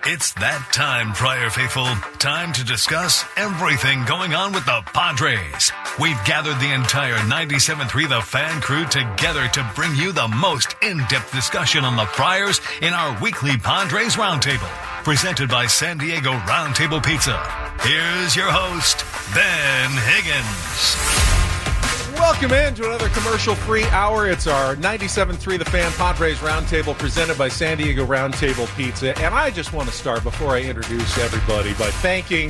It's that time, Friar Faithful. Time to discuss everything going on with the Padres. We've gathered the entire 97.3 The Fan crew together to bring you the most in-depth discussion on the Friars in our weekly Padres Roundtable, presented by San Diego Roundtable Pizza. Here's your host, Ben Higgins. Welcome in to another commercial-free hour. It's our 97.3 The Fan Padres Roundtable presented by San Diego Roundtable Pizza. And I just want to start, before I introduce everybody, by thanking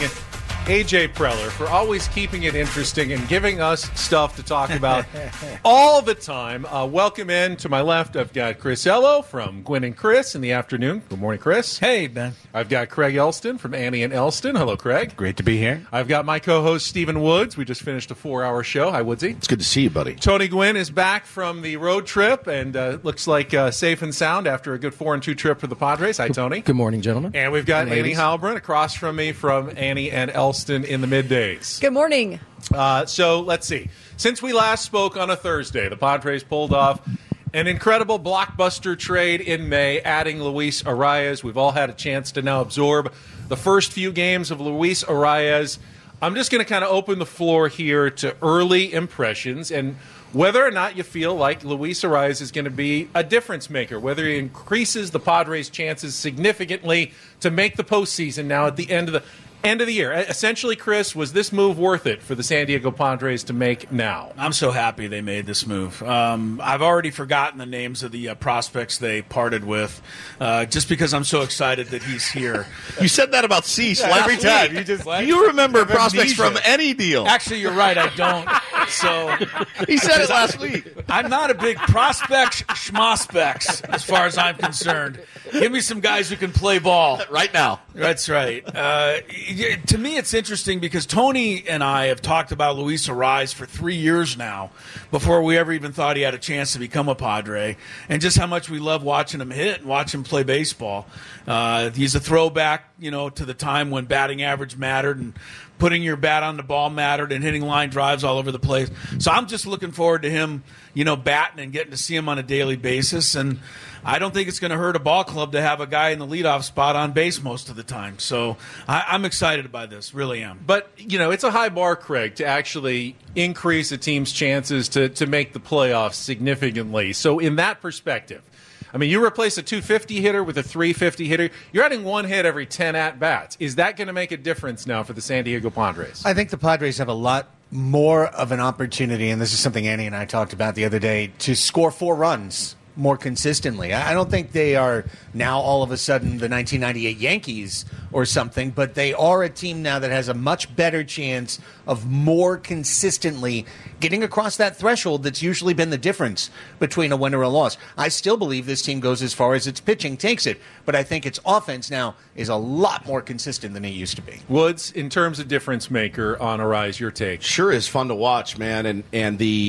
AJ Preller for always keeping it interesting and giving us stuff to talk about all the time. Welcome in. To my left, I've got Chris Ello from Gwynn and Chris in the afternoon. Good morning, Chris. Hey, Ben. I've got Craig Elston from Annie and Elston. Hello, Craig. Great to be here. I've got my co-host, Stephen Woods. We just finished a 4-hour show. Hi, Woodsy. It's good to see you, buddy. Tony Gwynn is back from the road trip and looks like safe and sound after a good 4-2 trip for the Padres. Hi, Tony. Good morning, gentlemen. And we've got And Annie ladies. Halbrin across from me from Annie and Elston in the middays. Good morning. So let's see. Since we last spoke on a Thursday, the Padres pulled off an incredible blockbuster trade in May, adding Luis Arias. We've all had a chance to now absorb the first few games of Luis Arias. I'm just going to kind of open the floor here to early impressions and whether or not you feel like Luis Arias is going to be a difference maker, whether he increases the Padres' chances significantly to make the postseason now at the end of the year. Essentially, Chris, was this move worth it for the San Diego Padres to make now? I'm so happy they made this move. I've already forgotten the names of the prospects they parted with, just because I'm so excited that he's here. You said that about Cease every time. You remember prospects from any deal. Actually, you're right. I don't. So He said it last week. I'm not a big prospect schmospects as far as I'm concerned. Give me some guys who can play ball. Right now. That's right. To me, it's interesting because Tony and I have talked about Luis Arias for 3 years now, before we ever even thought he had a chance to become a Padre, and just how much we love watching him hit and watch him play baseball. He's a throwback, to the time when batting average mattered and putting your bat on the ball mattered and hitting line drives all over the place. So I'm just looking forward to him, batting and getting to see him on a daily basis. And I don't think it's going to hurt a ball club to have a guy in the leadoff spot on base most of the time. So I'm excited by this, really am. But, it's a high bar, Craig, to actually increase a team's chances to make the playoffs significantly. So in that perspective, you replace a 250 hitter with a 350 hitter. You're adding one hit every 10 at-bats. Is that going to make a difference now for the San Diego Padres? I think the Padres have a lot more of an opportunity, and this is something Annie and I talked about the other day, to score 4 runs more consistently. I don't think they are now all of a sudden the 1998 Yankees or something, but they are a team now that has a much better chance of more consistently getting across that threshold that's usually been the difference between a win or a loss. I still believe this team goes as far as its pitching takes it, but I think its offense now is a lot more consistent than it used to be. Woods, in terms of difference maker on Arias, your take? Sure is fun to watch, man, and the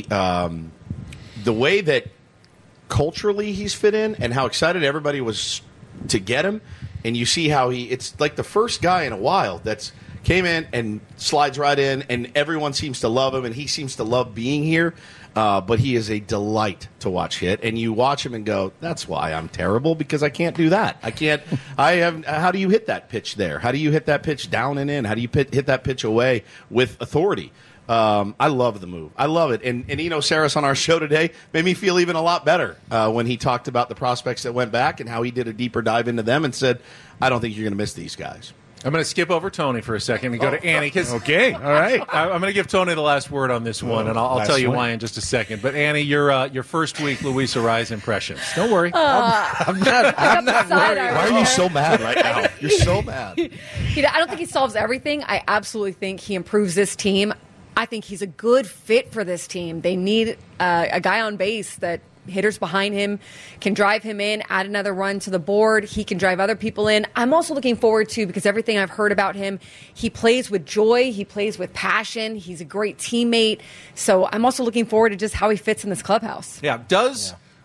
way that culturally he's fit in and how excited everybody was to get him, and you see how it's like the first guy in a while that's came in and slides right in, and everyone seems to love him, and he seems to love being here. But he is a delight to watch hit, and you watch him and go, that's why I'm terrible, because I can't do that. How do you hit that pitch there? How do you hit that pitch down and in? How do you hit that pitch away with authority? I love the move. I love it. And Eno Saris on our show today made me feel even a lot better when he talked about the prospects that went back and how he did a deeper dive into them and said, I don't think you're going to miss these guys. I'm going to skip over Tony for a second and go to Annie. Okay, all right. I'm going to give Tony the last word on this one, and I'll tell you why in just a second. But Annie, your first week Luis Arias impressions. Don't worry. I'm not worried. Why are you so mad right now? You're so mad. I don't think he solves everything. I absolutely think he improves this team. I think he's a good fit for this team. They need a guy on base that hitters behind him can drive him in, add another run to the board. He can drive other people in. I'm also looking forward to, because everything I've heard about him, he plays with joy. He plays with passion. He's a great teammate. So I'm also looking forward to just how he fits in this clubhouse. Yeah. Does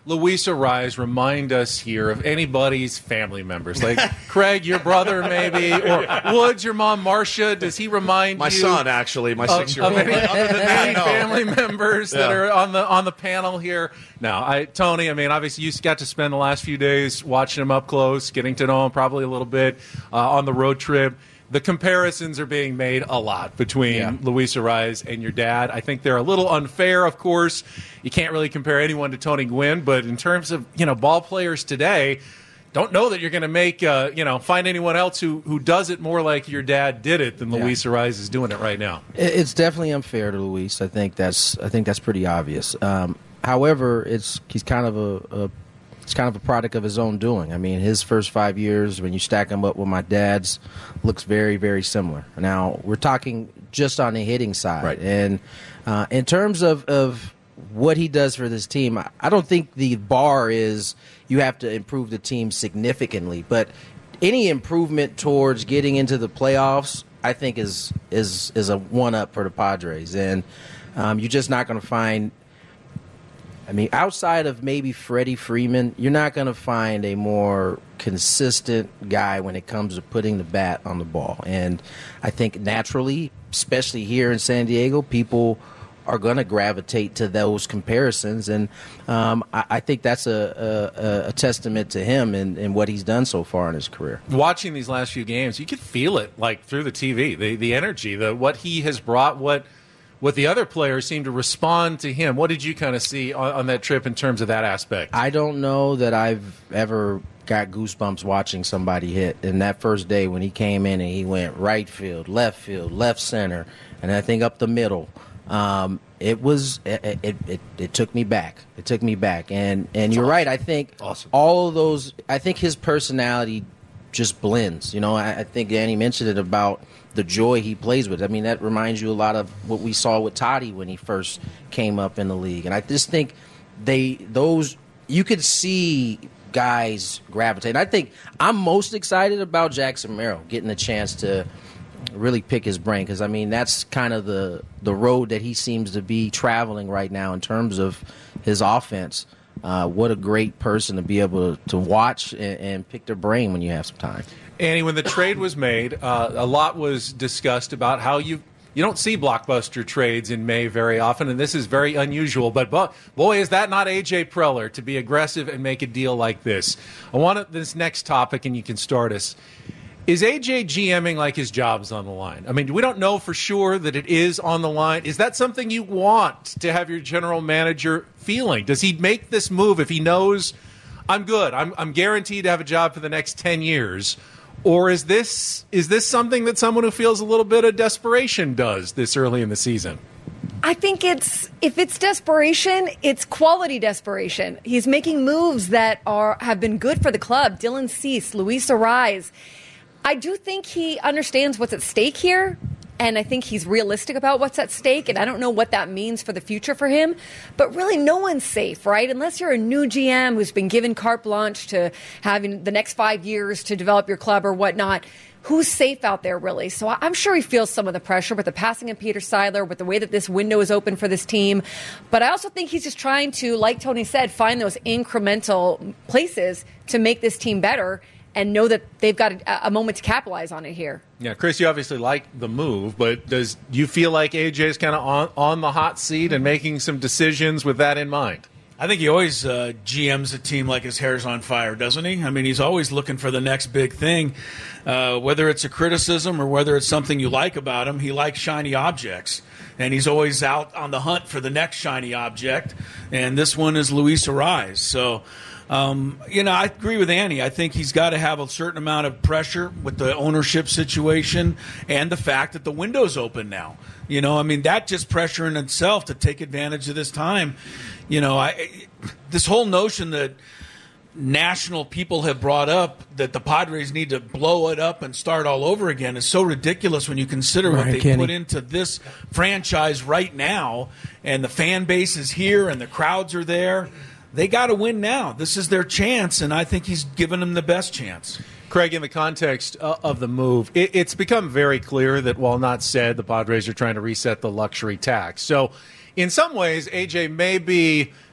Luis Arraez remind us here of anybody's family members? Like Craig, your brother, maybe, or Woods, your mom, Marcia. Does he remind My you? son, actually, my Of 6-year-old. any, other than any No. family members that are on the panel here? No, Tony. I mean, obviously, you got to spend the last few days watching him up close, getting to know him probably a little bit on the road trip. The comparisons are being made a lot between Luis Arraez and your dad. I think they're a little unfair, of course. You can't really compare anyone to Tony Gwynn, but in terms of ball players today, don't know that you're going to make find anyone else who does it more like your dad did it than Luis Arraez is doing it right now. It's definitely unfair to Luis. I think that's pretty obvious. However, he's kind of a product of his own doing. I mean, his first 5 years, when you stack him up with my dad's, looks very, very similar. Now, we're talking just on the hitting side. Right. And in terms of what he does for this team, I don't think the bar is you have to improve the team significantly. But any improvement towards getting into the playoffs, I think, is a one-up for the Padres. And you're just not going to find – I mean, outside of maybe Freddie Freeman, you're not going to find a more consistent guy when it comes to putting the bat on the ball. And I think naturally, especially here in San Diego, people are going to gravitate to those comparisons. And I think that's a testament to him and what he's done so far in his career. Watching these last few games, you could feel it like through the TV, the energy, what he has brought, what the other players seem to respond to him. What did you kind of see on that trip in terms of that aspect? I don't know that I've ever got goosebumps watching somebody hit. And that first day when he came in and he went right field, left center, and I think up the middle, it took me back. It took me back. And you're right. I think all of those. I think his personality just blends. I think Danny mentioned it about the joy he plays with. I mean, that reminds you a lot of what we saw with Toddy when he first came up in the league. And I just think you could see guys gravitate. And I think I'm most excited about Jackson Merrill getting a chance to really pick his brain, because, I mean, that's kind of the road that he seems to be traveling right now in terms of his offense. What a great person to be able to watch and pick their brain when you have some time. Annie, when the trade was made, a lot was discussed about how you don't see blockbuster trades in May very often, and this is very unusual. But boy, is that not A.J. Preller to be aggressive and make a deal like this. I want this next topic, and you can start us. Is A.J. GMing like his job's on the line? I mean, we don't know for sure that it is on the line. Is that something you want to have your general manager feeling? Does he make this move if he knows, I'm good, I'm guaranteed to have a job for the next 10 years? Or is this something that someone who feels a little bit of desperation does this early in the season? I think if it's desperation, it's quality desperation. He's making moves that have been good for the club. Dylan Cease, Luis Arraez. I do think he understands what's at stake here, and I think he's realistic about what's at stake, and I don't know what that means for the future for him. But really, no one's safe, right? Unless you're a new GM who's been given carte blanche to having the next 5 years to develop your club or whatnot. Who's safe out there, really? So I'm sure he feels some of the pressure with the passing of Peter Seidler, with the way that this window is open for this team. But I also think he's just trying to, like Tony said, find those incremental places to make this team better and know that they've got a moment to capitalize on it here. Yeah, Chris, you obviously like the move, but do you feel like AJ's kind of on the hot seat and making some decisions with that in mind? I think he always GMs a team like his hair's on fire, doesn't he? I mean, he's always looking for the next big thing. Whether it's a criticism or whether it's something you like about him, he likes shiny objects. And he's always out on the hunt for the next shiny object. And this one is Luis Arraez. So, I agree with Annie. I think he's got to have a certain amount of pressure with the ownership situation and the fact that the window's open now. That just pressure in itself to take advantage of this time. This whole notion that national people have brought up that the Padres need to blow it up and start all over again is so ridiculous when you consider what they put into this franchise right now, and the fan base is here and the crowds are there. They got to win now. This is their chance, and I think he's given them the best chance. Craig, in the context of the move, it's become very clear that, while not said, the Padres are trying to reset the luxury tax. So in some ways, AJ may be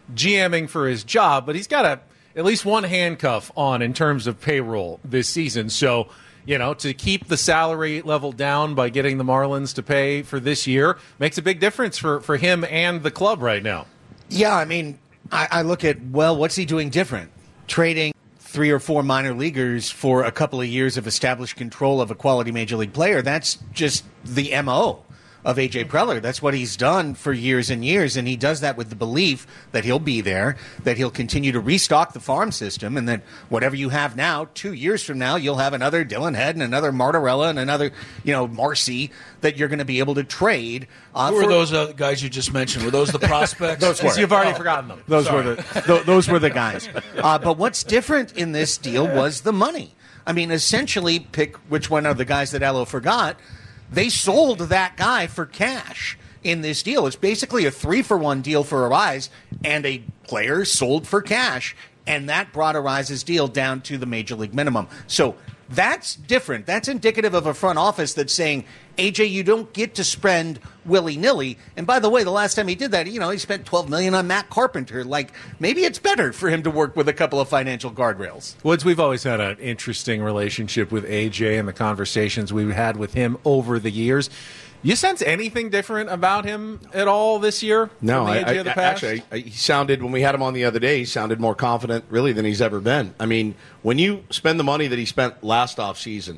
GMing for his job, but he's got at least one handcuff on in terms of payroll this season. So, to keep the salary level down by getting the Marlins to pay for this year makes a big difference for him and the club right now. Yeah, I mean, I look at, what's he doing different? Trading 3 or 4 minor leaguers for a couple of years of established control of a quality major league player. That's just the MO of A.J. Preller. That's what he's done for years and years, and he does that with the belief that he'll be there, that he'll continue to restock the farm system, and that whatever you have now, 2 years from now, you'll have another Dylan Head and another Martorella and another, Marcy that you're going to be able to trade. Who were those guys you just mentioned? Were those the prospects? Those were. You've already forgotten them. Those were the guys. But what's different in this deal was the money. I mean, essentially, pick which one of the guys that Allo forgot. They sold that guy for cash in this deal. It's basically a 3-for-1 deal for Arraez and a player sold for cash, and that brought Arraez's deal down to the major league minimum. So that's different. That's indicative of a front office that's saying, AJ, you don't get to spend willy-nilly. And by the way, the last time he did that, he spent $12 million on Matt Carpenter. Like, maybe it's better for him to work with a couple of financial guardrails. Woods, we've always had an interesting relationship with AJ and the conversations we've had with him over the years. You sense anything different about him at all this year? No, from the AJ of the past? actually, he sounded, when we had him on the other day, he sounded more confident, really, than he's ever been. I mean, when you spend the money that he spent last offseason,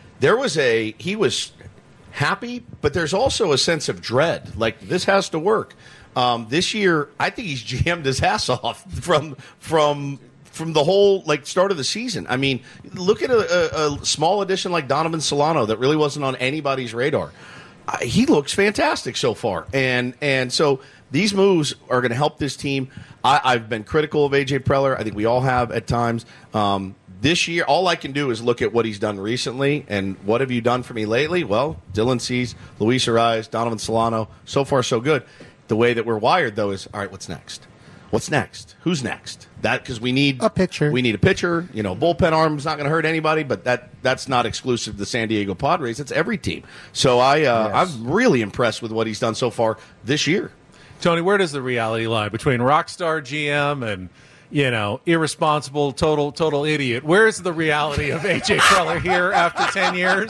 he was happy, but there's also a sense of dread. Like, this has to work. This year, I think he's GM'd his ass off from the whole start of the season. I mean, look at a small addition like Donovan Solano that really wasn't on anybody's radar. He looks fantastic so far, and so these moves are going to help this team. I've been critical of A.J. Preller. I think we all have at times. This year, all I can do is look at what he's done recently, and what have you done for me lately? Well, Dylan Cease, Luis Arraez, Donovan Solano, so far so good. The way that we're wired, though, is, all right, what's next? What's next? Who's next? Because we need a pitcher. We need a pitcher. Bullpen arm's not going to hurt anybody, but that's not exclusive to the San Diego Padres. It's every team. So I'm really impressed with what he's done so far this year. Tony, where does the reality lie between rockstar GM and irresponsible, total idiot? Where's the reality of A.J. Preller here after 10 years?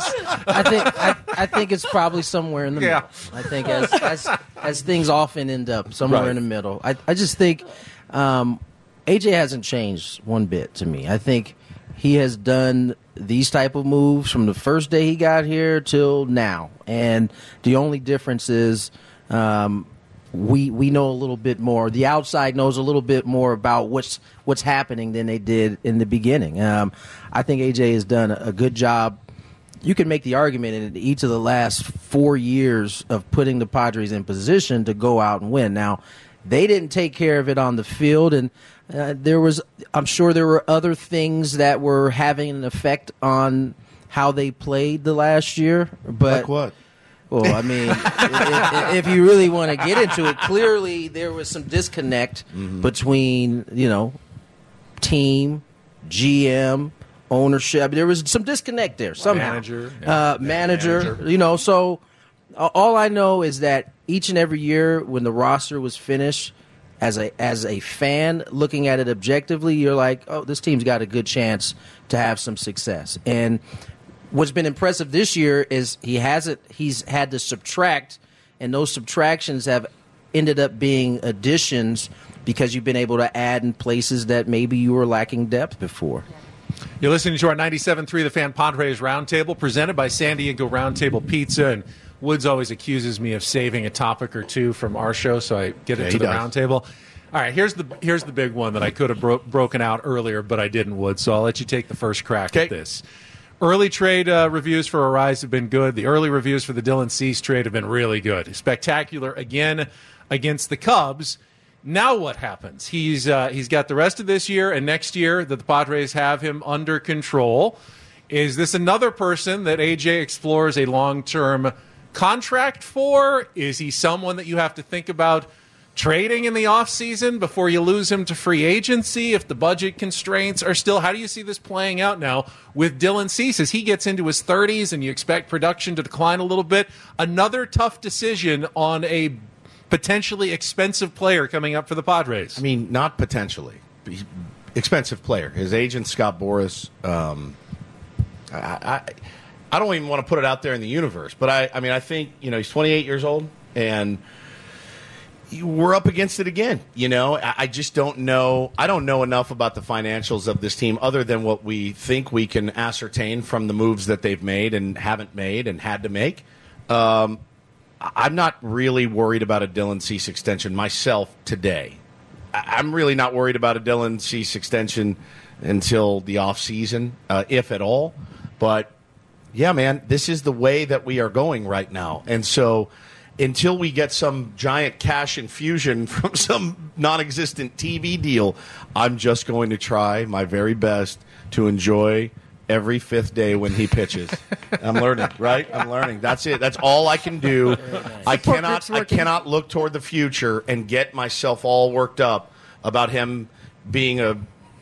I think it's probably somewhere in the middle. I think as things often end up somewhere in the middle. I just think A.J. hasn't changed one bit to me. I think he has done these type of moves from the first day he got here till now, and the only difference is we know a little bit more. The outside knows a little bit more about what's happening than they did in the beginning. I think AJ has done a good job. You can make the argument in each of the last 4 years of putting the Padres in position to go out and win. Now, they didn't take care of it on the field, and I'm sure there were other things that were having an effect on how they played the last year. But like what? Well, I mean, if you really want to get into it, clearly there was some disconnect between, team, GM, ownership. I mean, there was some disconnect there somehow. Manager. So all I know is that each and every year when the roster was finished, as a fan looking at it objectively, you're like, oh, this team's got a good chance to have some success. And what's been impressive this year is he's had to subtract, and those subtractions have ended up being additions because you've been able to add in places that maybe you were lacking depth before. You're listening to our 97.3 The Fan Padres Roundtable, presented by San Diego Roundtable Pizza. And Woods always accuses me of saving a topic or two from our show, so I get into the Roundtable. All right, here's the big one that I could have broken out earlier, but I didn't, Woods. So I'll let you take the first crack at this. Early trade reviews for Arraez have been good. The early reviews for the Dylan Cease trade have been really good. Spectacular again against the Cubs. Now what happens? He's got the rest of this year and next year that the Padres have him under control. Is this another person that AJ explores a long-term contract for? Is he someone that you have to think about trading in the offseason before you lose him to free agency if the budget constraints are still? How do you see this playing out now with Dylan Cease as he gets into his 30s and you expect production to decline a little bit? Another tough decision on a potentially expensive player coming up for the Padres. I mean, not potentially. Expensive player. His agent, Scott Boras, I don't even want to put it out there in the universe, but I think, he's 28 years old, and we're up against it again. I just don't know. I don't know enough about the financials of this team other than what we think we can ascertain from the moves that they've made and haven't made and had to make. I'm not really worried about a Dylan Cease extension myself today. I'm really not worried about a Dylan Cease extension until the offseason, if at all. But, yeah, man, this is the way that we are going right now. And so until we get some giant cash infusion from some non-existent TV deal, I'm just going to try my very best to enjoy every fifth day when he pitches. I'm learning, right? I'm learning. That's it. That's all I can do. I cannot look toward the future and get myself all worked up about him being a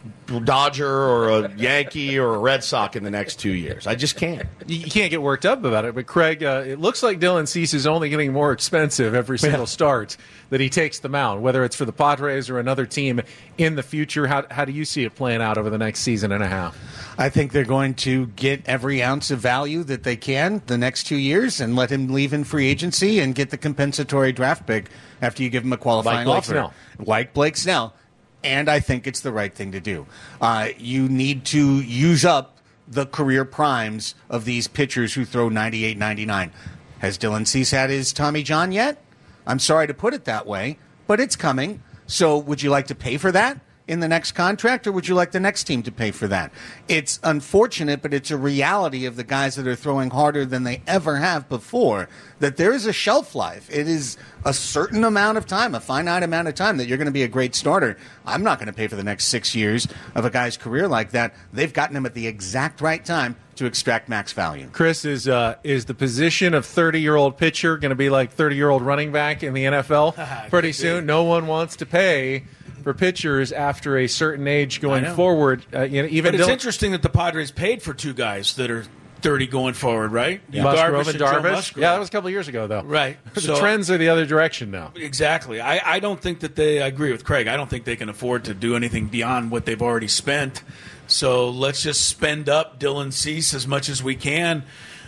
Dodger or a Yankee or a Red Sox in the next 2 years. I just can't. You can't get worked up about it. But, Craig, it looks like Dylan Cease is only getting more expensive every single start that he takes the mound, whether it's for the Padres or another team in the future. How do you see it playing out over the next season and a half? I think they're going to get every ounce of value that they can the next 2 years and let him leave in free agency and get the compensatory draft pick after you give him a qualifying offer. Like Blake Snell. And I think it's the right thing to do. You need to use up the career primes of these pitchers who throw 98, 99. Has Dylan Cease had his Tommy John yet? I'm sorry to put it that way, but it's coming. So would you like to pay for that in the next contract, or would you like the next team to pay for that? It's unfortunate, but it's a reality of the guys that are throwing harder than they ever have before, that there is a shelf life. It is a certain amount of time, a finite amount of time that you're going to be a great starter. I'm not going to pay for the next 6 years of a guy's career like that. They've gotten him at the exact right time to extract max value. Chris, is the position of 30-year-old pitcher going to be like 30-year-old running back in the NFL pretty soon? No one wants to pay for pitchers after a certain age going forward. But it's interesting that the Padres paid for two guys that are 30 going forward, right? Yeah. Musgrove and Darvish. Yeah, that was a couple of years ago, though. Right. The trends are the other direction now. Exactly. I don't think that I agree with Craig. I don't think they can afford to do anything beyond what they've already spent. So let's just spend up Dylan Cease as much as we can.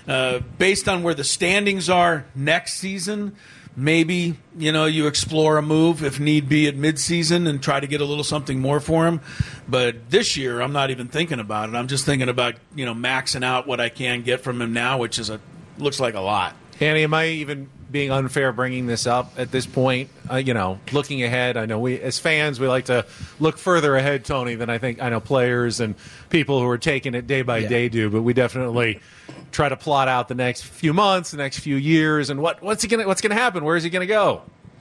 Based on where the standings are next season, maybe, you explore a move if need be at midseason and try to get a little something more for him. But this year, I'm not even thinking about it. I'm just thinking about, maxing out what I can get from him now, which is looks like a lot. Annie, am I even being unfair bringing this up at this point? Looking ahead, I know we, as fans, we like to look further ahead, Tony, than I know players and people who are taking it day by day do. But we definitely try to plot out the next few months, the next few years, and what's going to happen? Where is he going to go?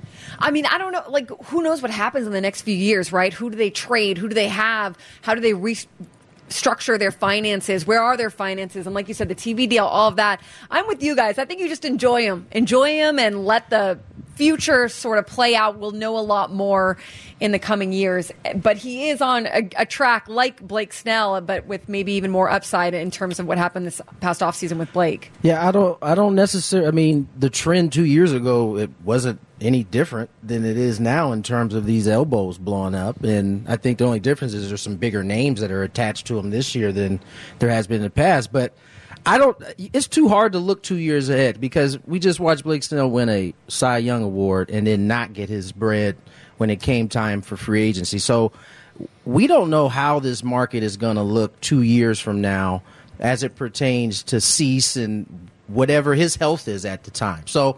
I mean, I don't know. Like, who knows what happens in the next few years, right? Who do they trade? Who do they have? How do they restructure their finances? Where are their finances? And like you said, the TV deal, all of that. I'm with you guys. I think you just enjoy him. Enjoy him and let the future sort of play out. We'll know a lot more in the coming years. But he is on a track like Blake Snell, but with maybe even more upside in terms of what happened this past offseason with Blake. Yeah, I don't necessarily. I mean, the trend 2 years ago, it wasn't any different than it is now in terms of these elbows blowing up. And I think the only difference is there's some bigger names that are attached to him this year than there has been in the past. But it's too hard to look 2 years ahead because we just watched Blake Snell win a Cy Young Award and then not get his bread when it came time for free agency. So we don't know how this market is going to look 2 years from now as it pertains to Cease and whatever his health is at the time. So,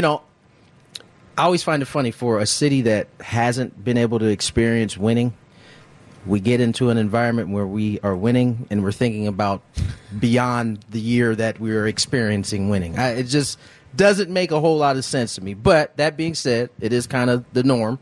I always find it funny for a city that hasn't been able to experience winning. We get into an environment where we are winning and we're thinking about beyond the year that we are experiencing winning. It just doesn't make a whole lot of sense to me. But that being said, it is kind of the norm.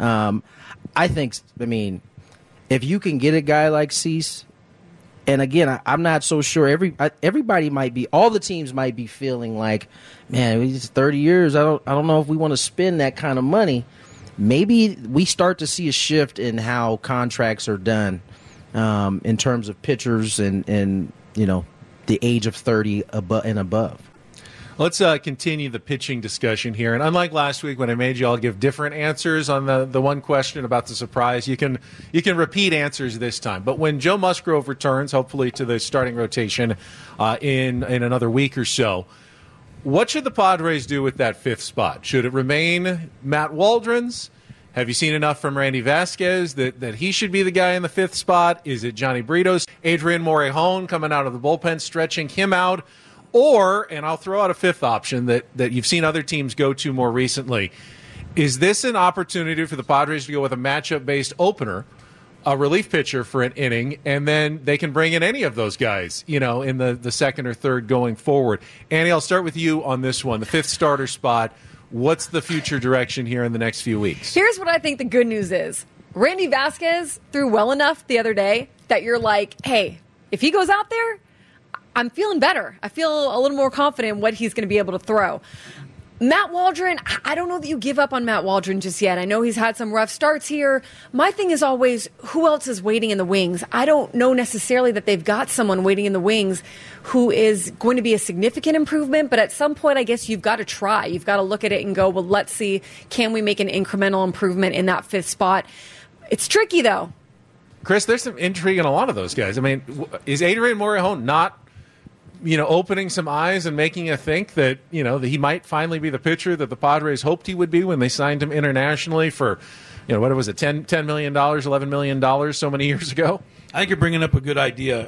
If you can get a guy like Cease, and again, I'm not so sure. Everybody might be, all the teams might be feeling like, man, it's 30 years. I don't know if we want to spend that kind of money. Maybe we start to see a shift in how contracts are done in terms of pitchers and the age of 30 and above. Let's continue the pitching discussion here. And unlike last week when I made you all give different answers on the one question about the surprise, you can repeat answers this time. But when Joe Musgrove returns, hopefully to the starting rotation in another week or so, what should the Padres do with that fifth spot? Should it remain Matt Waldron's? Have you seen enough from Randy Vasquez that he should be the guy in the fifth spot? Is it Johnny Britos, Adrian Morejon coming out of the bullpen, stretching him out? Or, and I'll throw out a fifth option that you've seen other teams go to more recently, is this an opportunity for the Padres to go with a matchup-based opener, a relief pitcher for an inning, and then they can bring in any of those guys, in the second or third going forward? Annie, I'll start with you on this one, the fifth starter spot. What's the future direction here in the next few weeks? Here's what I think the good news is. Randy Vasquez threw well enough the other day that you're like, hey, if he goes out there, I'm feeling better. I feel a little more confident in what he's going to be able to throw. Matt Waldron, I don't know that you give up on Matt Waldron just yet. I know he's had some rough starts here. My thing is always, who else is waiting in the wings? I don't know necessarily that they've got someone waiting in the wings who is going to be a significant improvement, but at some point, I guess you've got to try. You've got to look at it and go, well, let's see, can we make an incremental improvement in that fifth spot? It's tricky, though. Chris, there's some intrigue in a lot of those guys. I mean, is Adrian Morejon not opening some eyes and making you think that, that he might finally be the pitcher that the Padres hoped he would be when they signed him internationally for, what was it, $10 million, $11 million so many years ago? I think you're bringing up a good idea.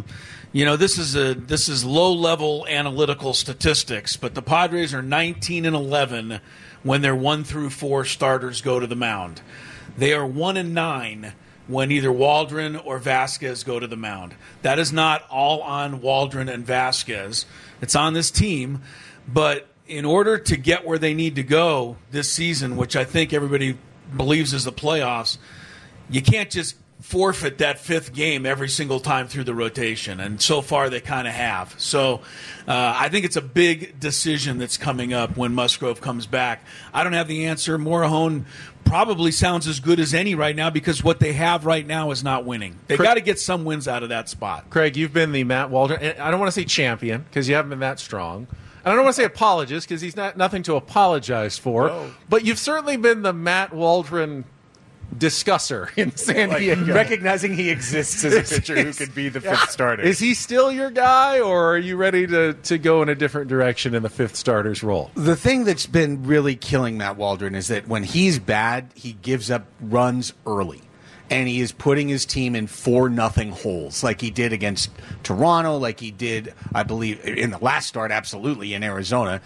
This is low-level analytical statistics, but the Padres are 19-11 when their 1 through 4 starters go to the mound. They are 1-9 when either Waldron or Vasquez go to the mound. That is not all on Waldron and Vasquez. It's on this team. But in order to get where they need to go this season, which I think everybody believes is the playoffs, you can't just forfeit that fifth game every single time through the rotation. And so far they kind of have. So I think it's a big decision that's coming up when Musgrove comes back. I don't have the answer. Morejon probably sounds as good as any right now because what they have right now is not winning. They've got to get some wins out of that spot. Craig, you've been the Matt Waldron. I don't want to say champion because you haven't been that strong. I don't want to say apologist because he's nothing to apologize for. No. But you've certainly been the Matt Waldron discusser in San Diego. Recognizing he exists as a pitcher who could be the fifth starter. Is he still your guy, or are you ready to go in a different direction in the fifth starter's role? The thing that's been really killing Matt Waldron is that when he's bad, he gives up runs early. And he is putting his team in 4-0 holes, like he did against Toronto, like he did, I believe, in the last start, absolutely, in Arizona.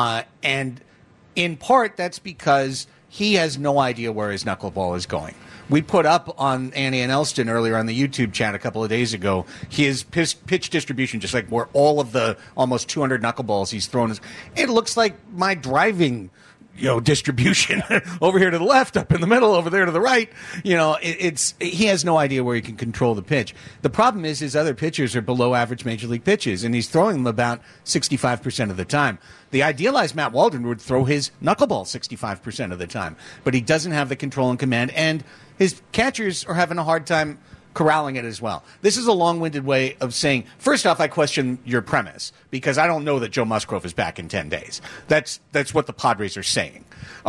And in part, that's because he has no idea where his knuckleball is going. We put up on Annie and Elston earlier on the YouTube chat a couple of days ago his pitch distribution, just like where all of the almost 200 knuckleballs he's thrown. It looks like my driving distribution over here to the left, up in the middle, over there to the right. He has no idea where he can control the pitch. The problem is his other pitchers are below average major league pitches, and he's throwing them about 65% of the time. The idealized Matt Waldron would throw his knuckleball 65% of the time, but he doesn't have the control and command, and his catchers are having a hard time corralling it as well. This is a long-winded way of saying, first off, I question your premise, because I don't know that Joe Musgrove is back in 10 days. That's what the Padres are saying.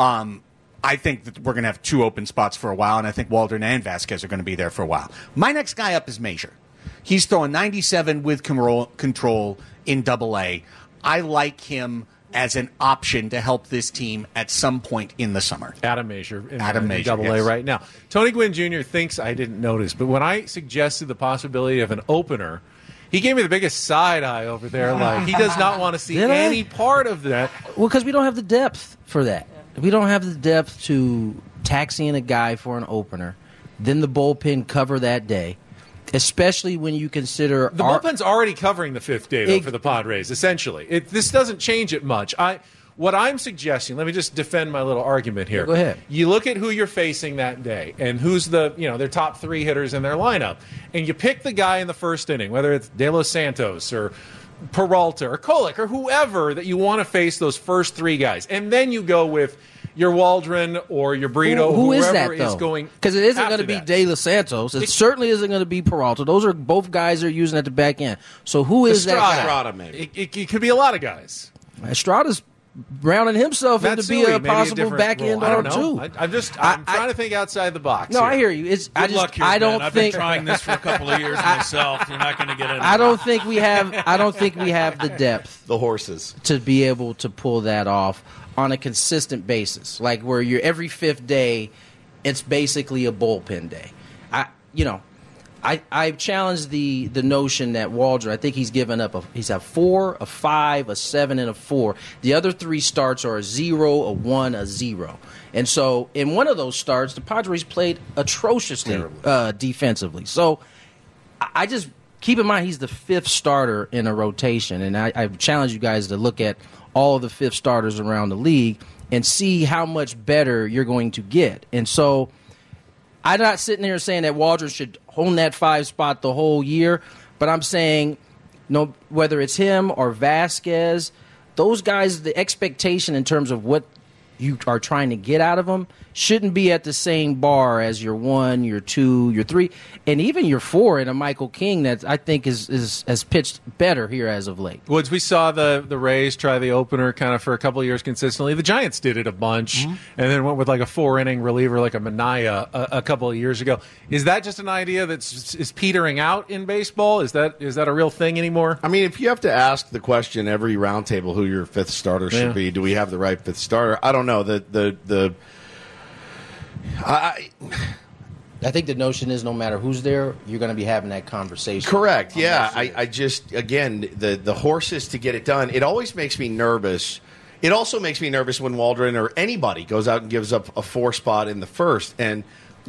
I think that we're going to have 2 open spots for a while, and I think Waldron and Vasquez are going to be there for a while. My next guy up is Major. He's throwing 97 with control in Double-A. I like him as an option to help this team at some point in the summer. Adam Major in yes. Double-A right now. Tony Gwynn Jr. thinks I didn't notice, but when I suggested the possibility of an opener, he gave me the biggest side eye over there. Like he does not want to see any part of that. Well, because we don't have the depth for that. We don't have the depth to taxi in a guy for an opener, then the bullpen cover that day. Especially when you consider the bullpen's already covering the fifth day though, for the Padres. Essentially, this doesn't change it much. What I'm suggesting. Let me just defend my little argument here. Go ahead. You look at who you're facing that day and who's their top 3 hitters in their lineup, and you pick the guy in the first inning, whether it's De Los Santos or Peralta or Kolek or whoever that you want to face those first 3 guys, and then you go with your Waldron or your Brito, who is whoever that, though? is going. Because it isn't going to be De Los Santos. It certainly isn't going to be Peralta. Those are both guys they're using at the back end. So who is that guy? Estrada, maybe. It could be a lot of guys. Estrada's rounding himself into be a possible back end arm too. I'm trying to think outside the box. No, here. I hear you. Good luck here, I don't Ben. I've think been trying this for a couple of years myself. You're not going to get it. I don't think we have the depth The horses. to be able to pull that off on a consistent basis. Like where you're every fifth day, it's basically a bullpen day. I challenge the notion that Waldron, I think he's given up he's a 4, a 5, a 7, and a 4. The other 3 starts are a 0, a 1, a 0. And so in one of those starts, the Padres played atrociously defensively. So I just keep in mind he's the 5th starter in a rotation. And I challenge you guys to look at all of the 5th starters around the league and see how much better you're going to get. And so I'm not sitting there saying that Waldron should hold that 5 spot the whole year, but I'm saying whether it's him or Vasquez, those guys, the expectation in terms of what you are trying to get out of them shouldn't be at the same bar as your 1, your 2, your 3, and even your 4 in a Michael King that I think has pitched better here as of late. Woods, we saw the Rays try the opener kind of for a couple of years consistently. The Giants did it a bunch and then went with like a 4-inning reliever like a Minaya a couple of years ago. Is that just an idea is petering out in baseball? Is that a real thing anymore? I mean, if you have to ask the question every roundtable who your 5th starter should be, do we have the right 5th starter? I don't know. I think the notion is no matter who's there, you're going to be having that conversation. Correct. Yeah. I just, again, the horses to get it done, it always makes me nervous. It also makes me nervous when Waldron or anybody goes out and gives up a 4 spot in the first. And,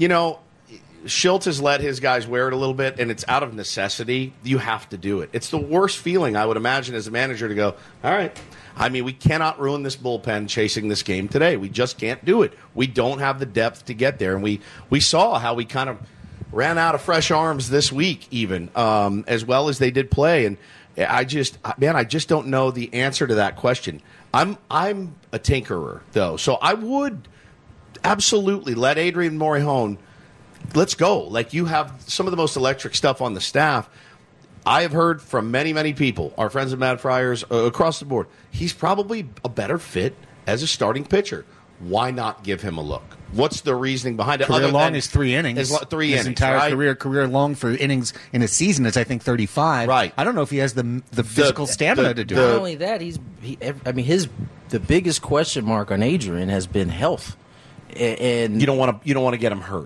Schultz has let his guys wear it a little bit, and it's out of necessity. You have to do it. It's the worst feeling, I would imagine, as a manager to go, all right. I mean, we cannot ruin this bullpen chasing this game today. We just can't do it. We don't have the depth to get there. And we saw how we kind of ran out of fresh arms this week even, as well as they did play. And I just don't know the answer to that question. I'm a tinkerer, though. So I would absolutely let Adrian Morejon, let's go. Like, you have some of the most electric stuff on the staff. I have heard from many, many people, our friends at Matt Friars, across the board, he's probably a better fit as a starting pitcher. Why not give him a look? What's the reasoning behind it? Career long is 3 innings. His entire right? career long for innings in a season is, I think, 35. Right. I don't know if he has the physical stamina to do it. Not only that, the biggest question mark on Adrian has been health. And you don't want to get him hurt.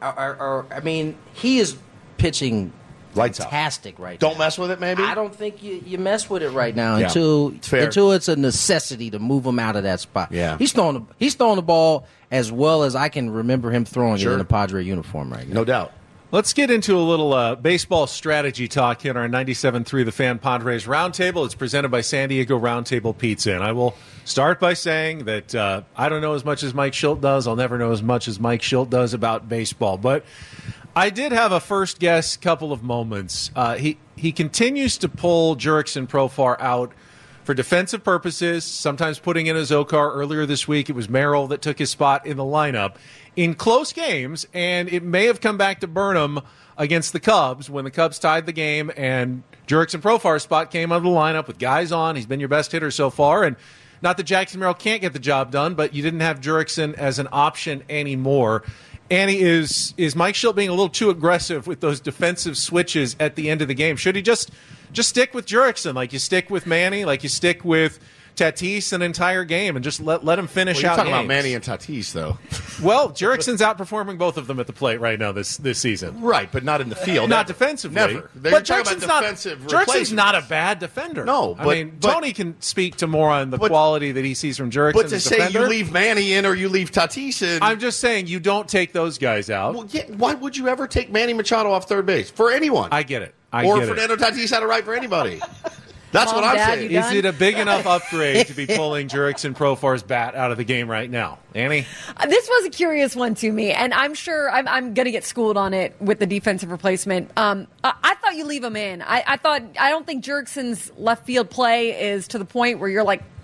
He is pitching Lights fantastic out. right Don't now. mess with it, maybe? I don't think you mess with it right now Yeah. until Fair. it's a necessity to move him out of that spot. Yeah. He's throwing the ball as well as I can remember him throwing Sure. it in a Padre uniform right now. No doubt. Let's get into a little baseball strategy talk here on our 97.3 The Fan Padres Roundtable. It's presented by San Diego Roundtable Pizza. And I will start by saying that I don't know as much as Mike Schilt does. I'll never know as much as Mike Schilt does about baseball. But I did have a first guess couple of moments. He continues to pull Jurickson Profar out for defensive purposes, sometimes putting in a Zokar. Earlier this week, it was Merrill that took his spot in the lineup in close games, and it may have come back to Burnham against the Cubs when the Cubs tied the game and Jurickson Profar's spot came out of the lineup with guys on. He's been your best hitter so far, and not that Jackson Merrill can't get the job done, but you didn't have Jurickson as an option anymore. Annie, is Mike Schilt being a little too aggressive with those defensive switches at the end of the game? Should he just stick with Jurickson like you stick with Manny, like you stick with Tatis an entire game and just let him finish You're out talking games? about Manny and Tatis, though. Well, Jurickson's outperforming both of them at the plate right now this season. Right, but not in the field. Not Never. defensively. Never. But Jurickson's Jurickson's not a bad defender. No, but Tony can speak to more on the quality that he sees from Jurickson. But to as a say defender. you leave Manny in or you leave Tatis in. I'm just saying you don't take those guys out. Well, yeah, why would you ever take Manny Machado off third base? For anyone. I get it. Or Fernando Tatis out of right for anybody. That's Mom, what I'm Dad, saying. you Is it a big enough upgrade to be pulling Jurickson Profar's bat out of the game right now? Annie? This was a curious one to me, and I'm sure I'm going to get schooled on it with the defensive replacement. I thought you leave him in. I don't think Jurickson's left field play is to the point where you're like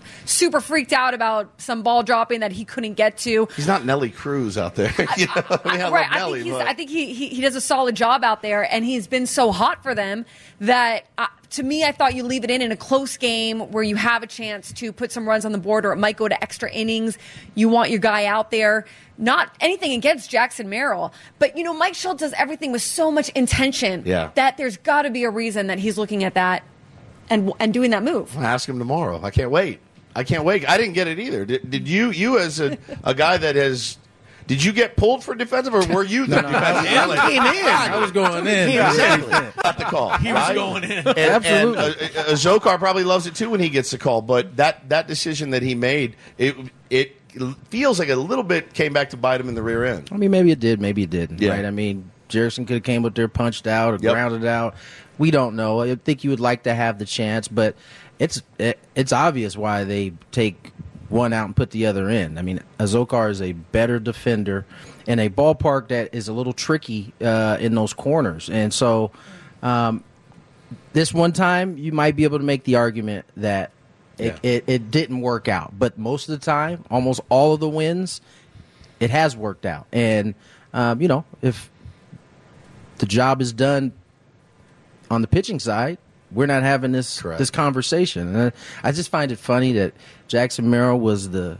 super freaked out about some ball dropping that he couldn't get to. He's not Nelly Cruz out there. You know? I Right. love Nelly, but- I think he does a solid job out there, and he's been so hot for them that to me, I thought you leave it in a close game where you have a chance to put some runs on the board, or it might go to extra innings. You want your guy out there. Not anything against Jackson Merrill, but Mike Schultz does everything with so much intention that there's got to be a reason that he's looking at that and doing that move. I'll ask him tomorrow. I can't wait. I didn't get it either. Did you as a guy that has? Did you get pulled for defensive, or were you the defensive? I came in. I was going in. Exactly. Got the call. He was going in. Absolutely. And Zokar probably loves it too when he gets the call. But that decision that he made, it feels like a little bit came back to bite him in the rear end. I mean, maybe it did, maybe it didn't. Yeah. Right? I mean, Jerison could have came up there, punched out, or grounded out. We don't know. I think you would like to have the chance, but it's obvious why they take one out and put the other in. I mean, Azokar is a better defender in a ballpark that is a little tricky in those corners. And so this one time, you might be able to make the argument that it didn't work out. But most of the time, almost all of the wins, it has worked out. And, if the job is done on the pitching side, we're not having this conversation. And I just find it funny that Jackson Merrill was the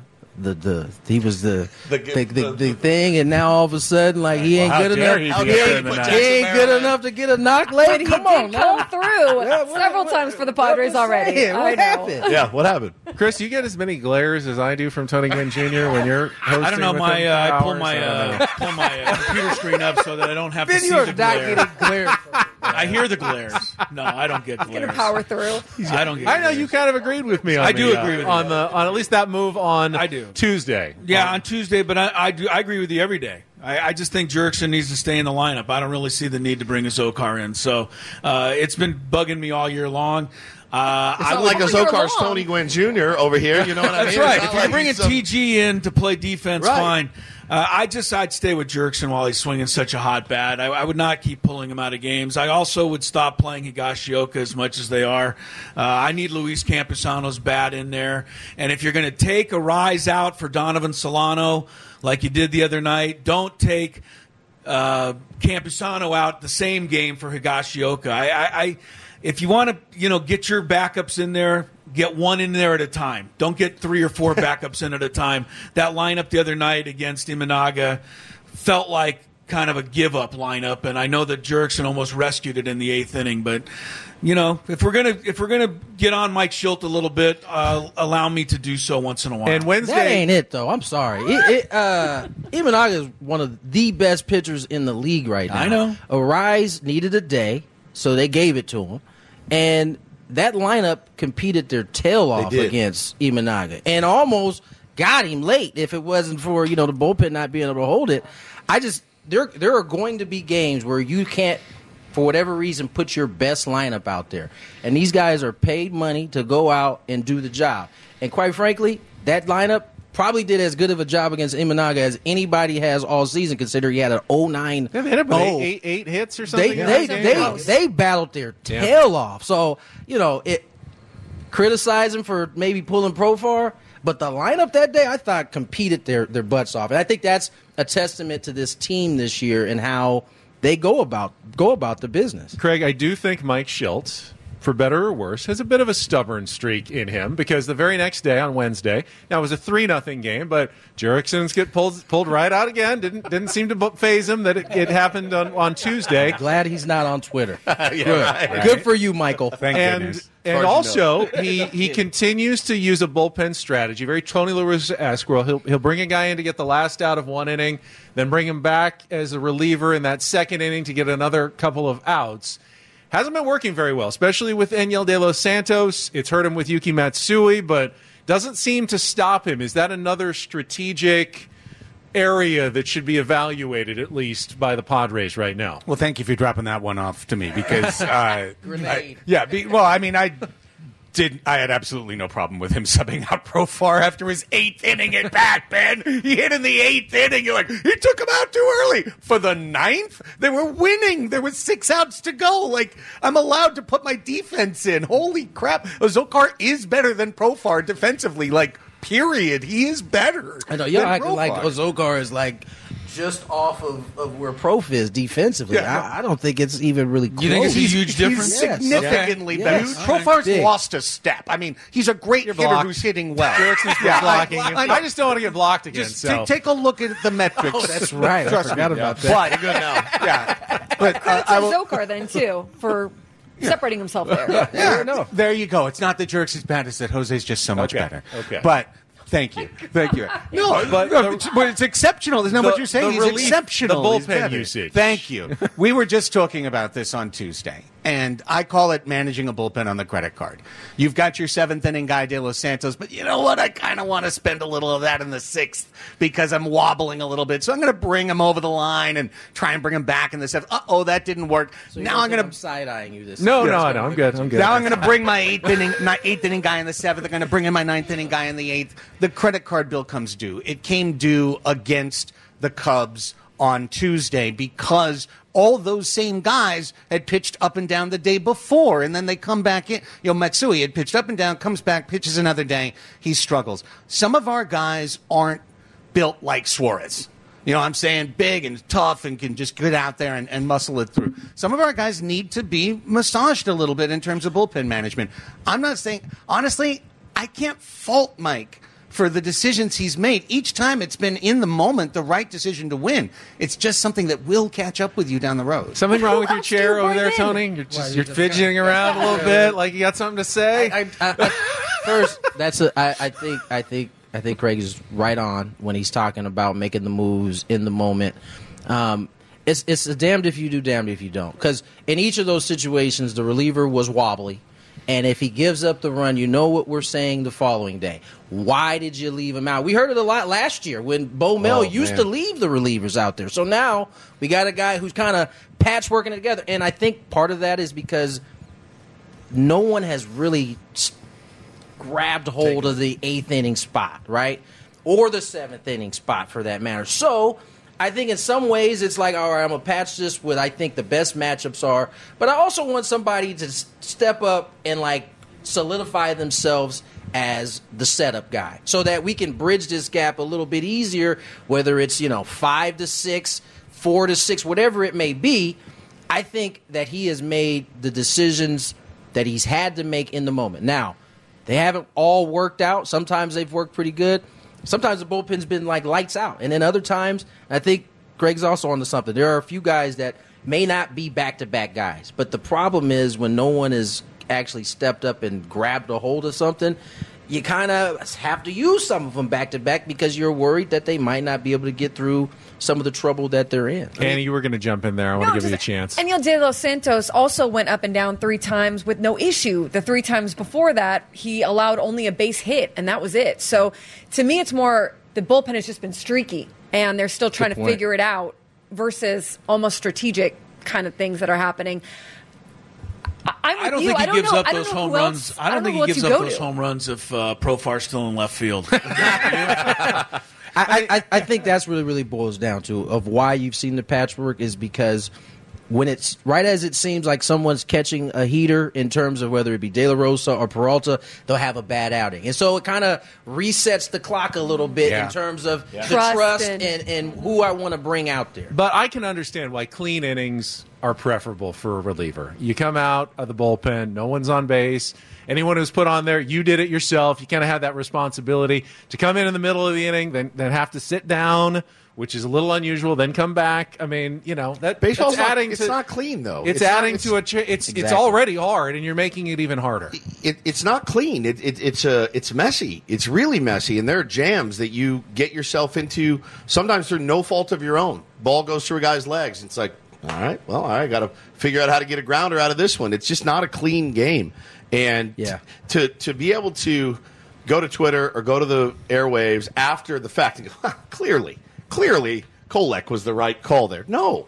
thing, and now all of a sudden, like, he ain't good enough. He ain't good enough to get a knock late. Come on, come through several times for the Padres already. What happened? Yeah, what happened? Chris, you get as many glares as I do from Tony Gwynn Jr. when you're hosting. I don't know. with him for I pull hours. my computer screen up so that I don't have to see the glare. I hear the glares. No, I don't get glares. Gonna power through. I don't get. I know glares. you kind of agreed with me. On I do agree with you. on at least that move on. I do. Tuesday. Yeah, on Tuesday, but I agree with you every day. I just think Jurickson needs to stay in the lineup. I don't really see the need to bring a Zokar in. So it's been bugging me all year long. It's not like a Zokar's Tony Gwynn Jr. over here. You know what I mean? That's right. It's If not you're like bringing he's some- TG in to play defense, Right. fine. I'd stay with Jurickson while he's swinging such a hot bat. I would not keep pulling him out of games. I also would stop playing Higashioka as much as they are. I need Luis Campusano's bat in there. And if you're going to take a rise out for Donovan Solano like you did the other night, don't take Campusano out the same game for Higashioka. If you want to, get your backups in there, get one in there at a time. Don't get 3 or 4 backups in at a time. That lineup the other night against Imanaga felt like kind of a give-up lineup, and I know that Jurickson almost rescued it in the 8th inning. But if we're gonna get on Mike Schilt a little bit, allow me to do so once in a while. And Wednesday, That ain't it, though. I'm sorry. Imanaga is one of the best pitchers in the league right now. I know. Arise needed a day, so they gave it to him. And that lineup competed their tail off did. against Imanaga and almost got him late if it wasn't for, the bullpen not being able to hold it. There are going to be games where you can't, for whatever reason, put your best lineup out there. And these guys are paid money to go out and do the job. And quite frankly, that lineup probably did as good of a job against Imanaga as anybody has all season, considering he had an 0-9. they had about eight hits or something. They battled their tail off. So, criticize him for maybe pulling Profar, but the lineup that day, I thought, competed their butts off. And I think that's a testament to this team this year and how they go about the business. Craig, I do think Mike Schilt, for better or worse, has a bit of a stubborn streak in him, because the very next day on Wednesday, now it was a 3-0 game, but Jurickson's get pulled right out again. Didn't seem to faze him that it happened on Tuesday. Glad he's not on Twitter. Right. Good for you, Michael. Thank goodness. And also, he continues to use a bullpen strategy, very Tony La Russa-esque, where he'll bring a guy in to get the last out of one inning, then bring him back as a reliever in that second inning to get another couple of outs. Hasn't been working very well, especially with Enyel De Los Santos. It's hurt him with Yuki Matsui, but doesn't seem to stop him. Is that another strategic area that should be evaluated, at least, by the Padres right now? Well, thank you for dropping that one off to me because Grenade. I I had absolutely no problem with him subbing out Profar after his 8th inning at bat, Ben. He hit in the 8th inning. You're like, he took him out too early. For the 9th, they were winning. There was 6 outs to go. Like, I'm allowed to put my defense in. Holy crap. Zokar is better than Profar defensively. Like, period. He is better. I know. Y'all than acting like Profar. Zokar is like just off of where Prof is defensively. Yeah. I don't think it's even really close. You think it's a huge difference? He's Yes. significantly Okay. better. Yes. Profar's Big. lost a step. I mean, he's a great hitter blocked. who's hitting well. Jerkson's been blocking you. I just don't want to get blocked again. Just so. take a look at the metrics. Oh, that's right. I Trust forgot me. about that. But, Good now. yeah. But Credit I to will, Zokar then too for separating himself there. yeah, there you go. It's not that Jerks is bad. It's that Jose's just so much Okay. better. Okay. But thank you. No, But but it's exceptional. Isn't that what you're saying? the He's relief, exceptional. the He's bullpen better. usage. Thank you. We were just talking about this on Tuesday, and I call it managing a bullpen on the credit card. You've got your 7th inning guy, De Los Santos, but you know what? I kind of want to spend a little of that in the 6th because I'm wobbling a little bit. So I'm going to bring him over the line and try and bring him back in the 7th. Uh-oh, that didn't work. So you now don't I'm think going I'm to side-eyeing you this No, time. I'm good. I'm good. now I'm going to bring my 8th inning guy in the 7th. I'm going to bring in my 9th inning guy in the 8th. The credit card bill comes due. It came due against the Cubs on Tuesday because all those same guys had pitched up and down the day before, and then they come back in. Matsui had pitched up and down, comes back, pitches another day. He struggles. Some of our guys aren't built like Suarez. You know what I'm saying? Big and tough and can just get out there and muscle it through. Some of our guys need to be massaged a little bit in terms of bullpen management. I'm not saying, honestly, I can't fault Mike for the decisions he's made. Each time it's been in the moment the right decision to win. It's just something that will catch up with you down the road. Something wrong with your else do chair you over there, bring in? Tony? You're fidgeting around a little bit, like you got something to say. First, I think Craig is right on when he's talking about making the moves in the moment. It's a damned if you do, damned if you don't. Because in each of those situations, the reliever was wobbly. And if he gives up the run, you know what we're saying the following day. Why did you leave him out? We heard it a lot last year when Bo Mel used to leave the relievers out there. So now we got a guy who's kind of patchworking it together. And I think part of that is because no one has really grabbed hold of the 8th inning spot, right? Or the 7th inning spot for that matter. So I think in some ways it's like, all right, I'm going to patch this with I think the best matchups are. But I also want somebody to step up and like solidify themselves as the setup guy so that we can bridge this gap a little bit easier, whether it's, 5 to 6, 4 to 6, whatever it may be. I think that he has made the decisions that he's had to make in the moment. Now, they haven't all worked out. Sometimes they've worked pretty good. Sometimes the bullpen's been like lights out. And then other times, I think Greg's also onto something. There are a few guys that may not be back-to-back guys. But the problem is when no one has actually stepped up and grabbed a hold of something, you kind of have to use some of them back-to-back because you're worried that they might not be able to get through some of the trouble that they're in. Annie, you were going to jump in there. I want to give you a chance. And De Los Santos also went up and down 3 times with no issue. The 3 times before that, he allowed only a base hit, and that was it. So to me, it's more the bullpen has just been streaky, and they're still trying to figure it out versus almost strategic kind of things that are happening. I don't think he gives up those home runs. I don't think he gives up those home runs if Profar's still in left field. I think that's really boils down to of why you've seen the patchwork is because when it's right as it seems like someone's catching a heater in terms of whether it be De La Rosa or Peralta, they'll have a bad outing. And so it kind of resets the clock a little bit in terms of the trust and who I want to bring out there. But I can understand why clean innings are preferable for a reliever. You come out of the bullpen, no one's on base. Anyone who's put on there, you did it yourself. You kind of have that responsibility to come in the middle of the inning, then have to sit down, which is a little unusual, then come back. I mean, that Baseball's adding it's not clean though. It's adding to it's already hard, and you're making it even harder. It's not clean. It's messy. It's really messy, and there are jams that you get yourself into sometimes through no fault of your own. Ball goes through a guy's legs. It's like, all right, I got to figure out how to get a grounder out of this one. It's just not a clean game. And to be able to go to Twitter or go to the airwaves after the fact and go, clearly, Kolek was the right call there. No.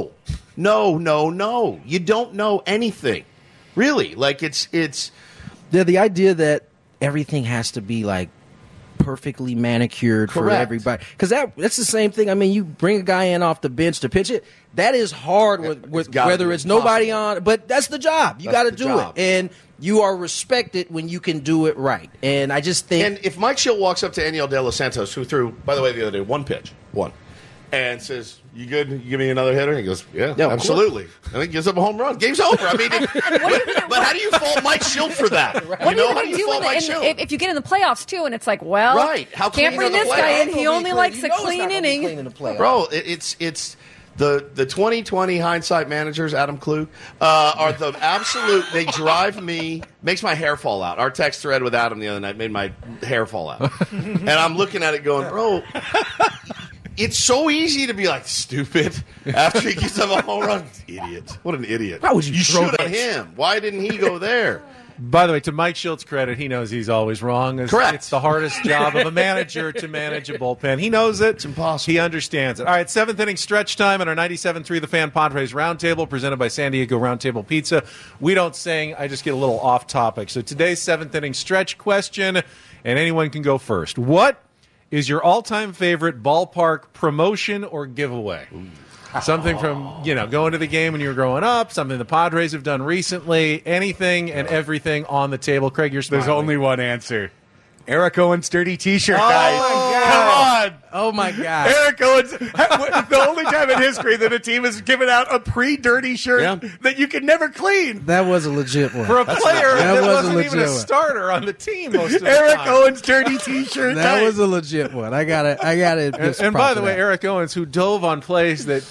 You don't know anything. Really. Like it's the idea that everything has to be like perfectly manicured for Correct. everybody, because that's the same thing. I mean, you bring a guy in off the bench to pitch it. That is hard with gotta whether be it's nobody impossible. on, but that's the job. You That's got to the do job. it, and you are respected when you can do it right. And I just think, And if Mike Schilt walks up to Eniel De Los Santos, who threw, by the way, the other day, one, and says, "You good? You give me another hitter?" And he goes, "Yeah, Yeah, of absolutely." And he gives up a home run. Game's over. I mean, but how do you fault Mike Schilt for that? What You are know, you how going do to you do fault Mike Schilt? if you get in the playoffs too, and it's like, well, Right. How clean can't bring are the this guy playoffs? in. He only likes You a know it's clean not gonna be inning. clean in the playoffs. Bro, it's the 2020 hindsight managers, Adam Klug, are the absolute. They drive me, makes my hair fall out. Our text thread with Adam the other night made my hair fall out, and I'm looking at it going, bro. It's so easy to be like stupid after he gives up a home run. Idiot! What an idiot! Why would you throw shoot that on him? Why didn't he go there? By the way, to Mike Schilt's credit, he knows he's always wrong. Correct. It's the hardest job of a manager to manage a bullpen. He knows it. It's impossible. He understands it. All right, seventh inning stretch time on our 97.3 The Fan Padres Roundtable, presented by San Diego Roundtable Pizza. We don't sing. I just get a little off topic. So today's seventh inning stretch question, and anyone can go first. What is your all-time favorite ballpark promotion or giveaway? Something from, going to the game when you were growing up, something the Padres have done recently, anything and everything on the table. Craig, you're smiling. There's only one answer. Eric Owens' dirty T-shirt, Oh, guys. my Come on. oh my god, Eric Owens, the only time in history that a team has given out a pre-dirty shirt Yeah. that you can never clean. that was a legit one. For a player that that was a wasn't even a legit one. starter on the team most of the Eric time. Owens' dirty T-shirt. That night. was a legit one. I got it. And by the way, Eric Owens, who dove on plays that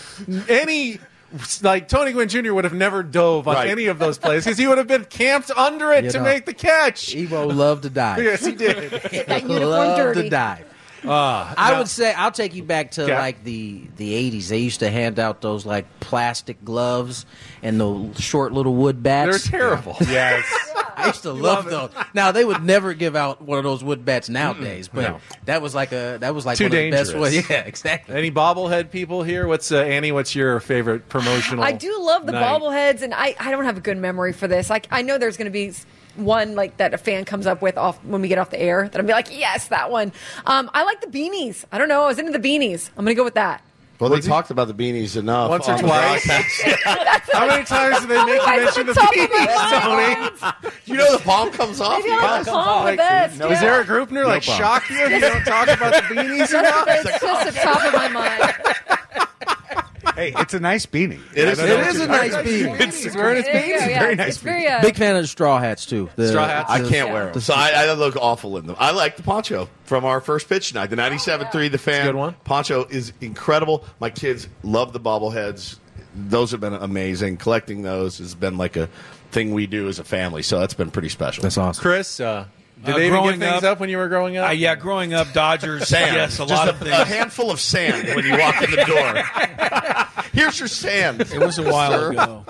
Tony Gwynn Jr. would have never dove on Right. any of those plays because he would have been camped under it to make the catch. Evo loved to dive. Yes, he did. That uniform Loved dirty. to dive. I would say I'll take you back to Okay. like the 80s. They used to hand out those like plastic gloves and the short little wood bats. They're terrible. Yes. I used to love those. Now they would never give out one of those wood bats nowadays, but that was like Too one of the best dangerous. ones. Yeah, exactly. Any bobblehead people here? What's Annie? What's your favorite promotional? I do love the night? bobbleheads, and I don't have a good memory for this. Like, I know there's going to be one like that a fan comes up with off when we get off the air that I'll be like, yes, that one. I like the beanies. I don't know. I was into the beanies. I'm going to go with that. Well, they talked about the beanies enough. Once or on the twice. broadcast. How many times do they make you Guys, mention the at top of my beanies, Tony? mind. You know the palm comes off. Maybe I like the palm the best. Does yeah. Eric Grupner problem. shock you if you don't talk about the beanies enough? It's just at the top of my mind. Hey, it's a nice beanie. It is. I don't know It what is you're a talking nice about. beanie. He's wearing his There you go, beanies. yeah. very nice It's very, Big fan of the straw hats too. Straw hats? I can't Yeah. wear them, so I look awful in them. I like the poncho from our first pitch night, the 97.3 The Fan. good one. Poncho is incredible. My kids love the bobbleheads. Those have been amazing. Collecting those has been like a thing we do as a family, so that's been pretty special. That's awesome. Chris, did they even growing give things up- up when you were growing up? Yeah, growing up, Dodgers. Sand. Yes, a Just lot of a things. handful of sand when you walk in the door. Here's your sand. It was a while sir. ago.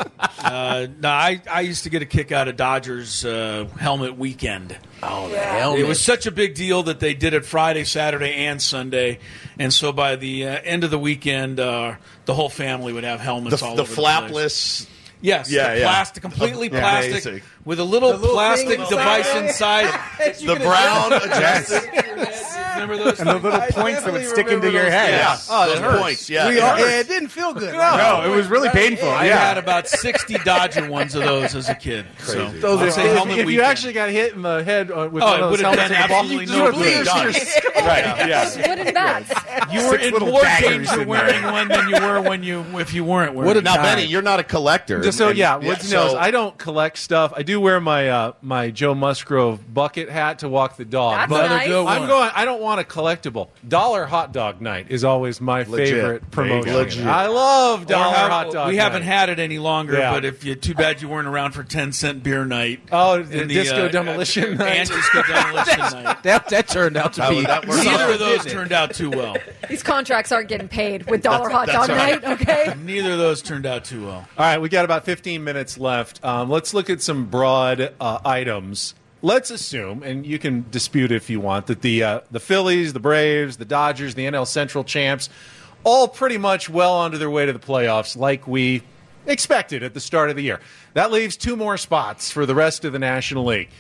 No, I used to get a kick out of Dodgers helmet weekend. Oh, the helmet. It was such a big deal that they did it Friday, Saturday, and Sunday, and so by the end of the weekend, the whole family would have helmets all The over the place. flapless. Yes, Yeah, the yeah. plastic, completely Yeah, plastic, amazing. with a little plastic thing device inside. The brown adjusted. Remember those? And the things? little points that would stick into your head. Yeah. Oh, those that hurts. points. Yeah. We it all, hurts. yeah, it didn't feel good. No, it was really painful. I yeah. had about 60 Dodger ones of those as a kid. So, Those I'd are- say helmet if you weekend. actually got hit in the head with Oh, one it of those would have helmets been in the ball, absolutely you no would bleed. lose Done. your skull. Right. Yeah. Wooden bats. You were in little more daggers danger in wearing there. one than you were if you weren't wearing it. Now, time. Benny, you're not a collector. Just so And- Woods so- knows I don't collect stuff. I do wear my my Joe Musgrove bucket hat to walk the dog. That's but nice. good I'm one. going. I don't want a collectible. Dollar hot dog night is always my Legit. favorite There you go. promotion. Legit. I love Or dollar how- hot dog. we night. haven't had it any longer, Yeah. but if you too bad you weren't around for 10-cent beer night. Oh, the in disco demolition night. and disco demolition night. That turned out to be. that worked Neither out. of those turned out too well. These contracts aren't getting paid with dollar hot that's dog all right. night, okay? Neither of those turned out too well. All right, we got about 15 minutes left. Let's look at some broad items. Let's assume, and you can dispute if you want, that the Phillies, the Braves, the Dodgers, the NL Central champs, all pretty much well onto their way to the playoffs like we expected at the start of the year. That leaves two more spots for the rest of the National League. If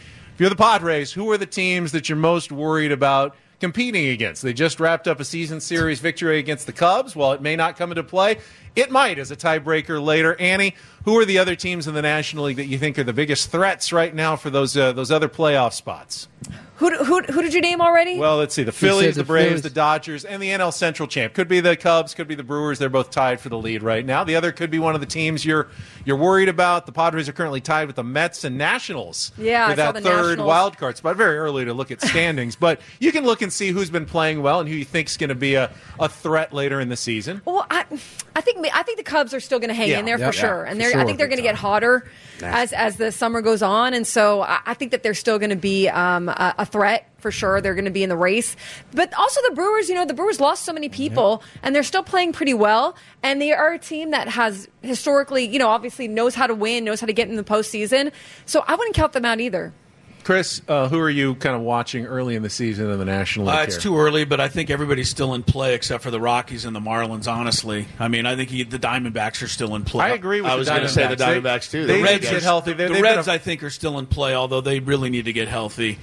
you're the Padres, who are the teams that you're most worried about competing against? They just wrapped up a season series victory against the Cubs. While it may not come into play, it might as a tiebreaker later. Annie, who are the other teams in the National League that you think are the biggest threats right now for those other playoff spots? Who did you name already? Well, let's see. The Phillies, the Braves, Phillies. the Dodgers, and the NL Central champ. Could be the Cubs, could be the Brewers. They're both tied for the lead right now. The other could be one of the teams you're worried about. The Padres are currently tied with the Mets and Nationals Yeah, for I saw that the third Nationals. wild card spot. Very early to look at standings, but you can look and see who's been playing well and who you think is going to be a threat later in the season. Well, I think the Cubs are still going to hang Yeah, in there yeah, for sure, yeah, and for I sure, think they're big going to get time. hotter as the summer goes on, and so I think that they're still going to be a threat for sure. They're going to be in the race, but also the Brewers. The Brewers lost so many people, and they're still playing pretty well, and they are a team that has historically, obviously knows how to win, knows how to get in the postseason. So I wouldn't count them out either. Chris, who are you kind of watching early in the season in the National League? It's here? too early, but I think everybody's still in play except for the Rockies and the Marlins, honestly. I mean, I think the Diamondbacks are still in play. I agree with I the was going to say the Diamondbacks, too. They The need Reds to get healthy. The Reds, I think, are still in play, although they really need to get healthy.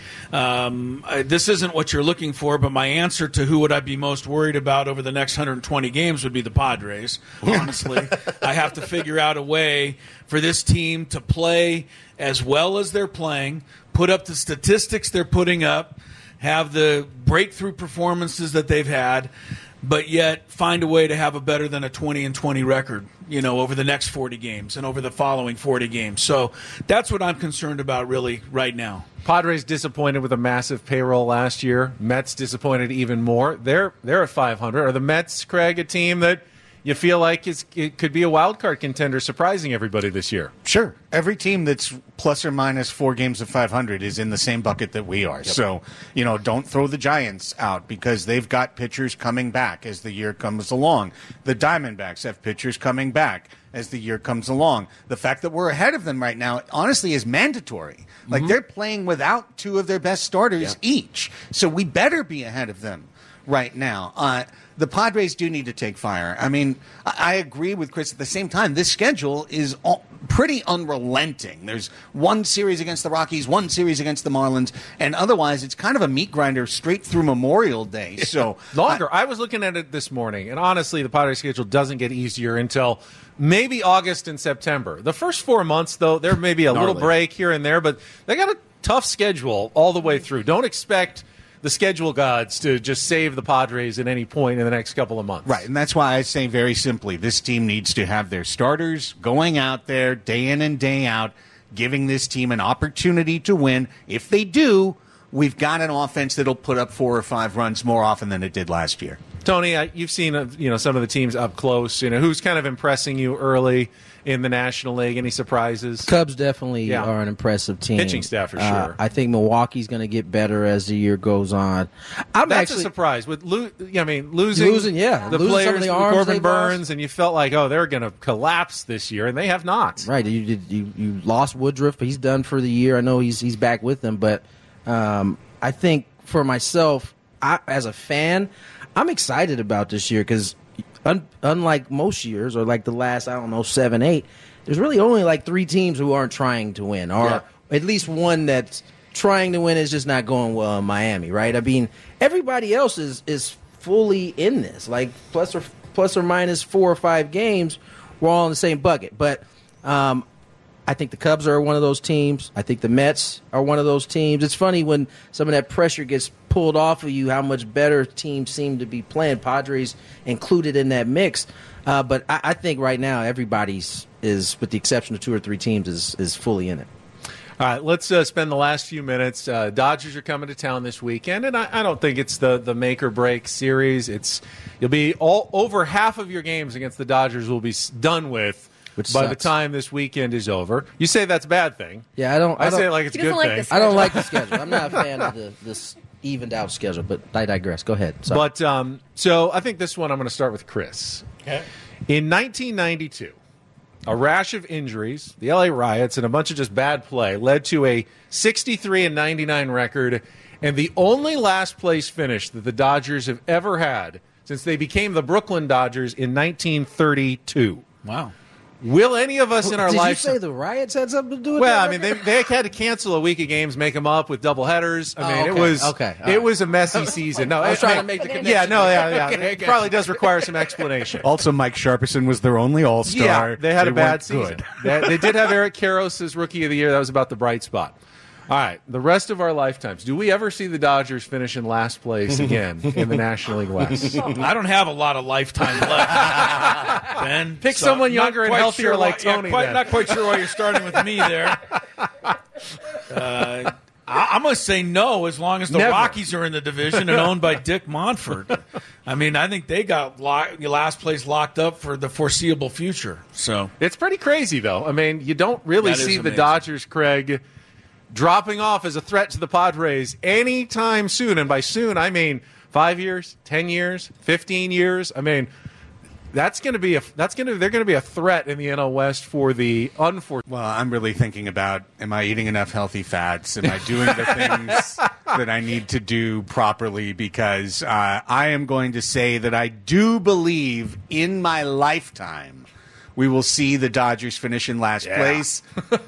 This isn't what you're looking for, but my answer to who would I be most worried about over the next 120 games would be the Padres, honestly. I have to figure out a way for this team to play as well as they're playing, put up the statistics they're putting up, have the breakthrough performances that they've had, but yet find a way to have a better than a 20-20 record, over the next 40 games and over the following 40 games. So that's what I'm concerned about really right now. Padres disappointed with a massive payroll last year. Mets disappointed even more. They're at 500. Are the Mets, Craig, a team that you feel like it could be a wild card contender, surprising everybody this year? Sure. Every team that's plus or minus 4 games of 500 is in the same bucket that we are. Yep. So, don't throw the Giants out because they've got pitchers coming back as the year comes along. The Diamondbacks have pitchers coming back as the year comes along. The fact that we're ahead of them right now, honestly, is mandatory. Like, they're playing without 2 of their best starters each. So we better be ahead of them right now. The Padres do need to take fire. I mean, I agree with Chris. At the same time, this schedule is pretty unrelenting. There's one series against the Rockies, one series against the Marlins, and otherwise it's kind of a meat grinder straight through Memorial Day. So Longer. I was looking at it this morning, and honestly, the Padres schedule doesn't get easier until maybe August and September. The first 4 months, though, there may be a little break here and there, but they got a tough schedule all the way through. Don't expect the schedule gods to just save the Padres at any point in the next couple of months. Right, and that's why I say very simply, this team needs to have their starters going out there day in and day out, giving this team an opportunity to win. If they do, we've got an offense that'll put up 4 or 5 runs more often than it did last year. Tony, you've seen some of the teams up close. Who's kind of impressing you early in the National League? Any surprises? Cubs definitely are an impressive team. Pitching staff for sure. I think Milwaukee's going to get better as the year goes on. That's a surprise with losing losing the losing players, some of the arms Corbin they've Burns, lost. and you felt like they're going to collapse this year, and they have not. Right, you lost Woodruff, but he's done for the year. I know he's back with them, but I think for myself, as a fan, I'm excited about this year because unlike most years or like the last 7, 8, there's really only like 3 teams who aren't trying to win, or at least one that's trying to win is just not going well in Miami, right? I mean, everybody else is fully in this, like plus or minus 4 or 5 games, we're all in the same bucket. But I think the Cubs are one of those teams. I think the Mets are one of those teams. It's funny when some of that pressure gets pulled off of you, how much better teams seem to be playing. Padres included in that mix. But I think right now everybody's is, with the exception of 2 or 3 teams, is fully in it. All right, let's spend the last few minutes. Dodgers are coming to town this weekend, and I don't think it's the make or break series. You'll be over half of your games against the Dodgers will be done with by the time this weekend is over. You say that's a bad thing. Yeah, I say it like it's a good like thing. I don't like the schedule. I'm not a fan of this evened out schedule, but I digress. Go ahead. Sorry. But so I think this one I'm going to start with Chris. Okay. In 1992, a rash of injuries, the LA riots, and a bunch of just bad play led to a 63-99 record, and the only last place finish that the Dodgers have ever had since they became the Brooklyn Dodgers in 1932. Wow. Will any of us in our Did life? you say the riots had something to do with Well, that? I mean, they had to cancel a week of games, make them up with double headers. I mean, okay. it was Okay. All it right. was a messy season. No, I was trying to make the connection. Yeah, no, yeah. Okay, It probably does require some explanation. Also, Mike Sharpison was their only All-Star. Yeah, they had a bad weren't season. good. They did have Eric Karros as Rookie of the Year. That was about the bright spot. All right, the rest of our lifetimes. Do we ever see the Dodgers finish in last place again in the National League West? I don't have a lot of lifetime left. Ben, Pick someone not younger and quite healthier sure like why- Tony, quite- then. not quite sure why you're starting with me there. I'm going to say no as long as the Never. Rockies are in the division and owned by Dick Montfort. I mean, I think they got last place locked up for the foreseeable future. So It's pretty crazy, though. I mean, you don't really That is see the amazing. Dodgers, Craig, dropping off as a threat to the Padres anytime soon. And by soon, I mean 5 years, 10 years, 15 years. I mean, they're going to be a threat in the NL West for the unfortunate. Well, I'm really thinking about, am I eating enough healthy fats? Am I doing the things that I need to do properly? Because I am going to say that I do believe in my lifetime we will see the Dodgers finish in last place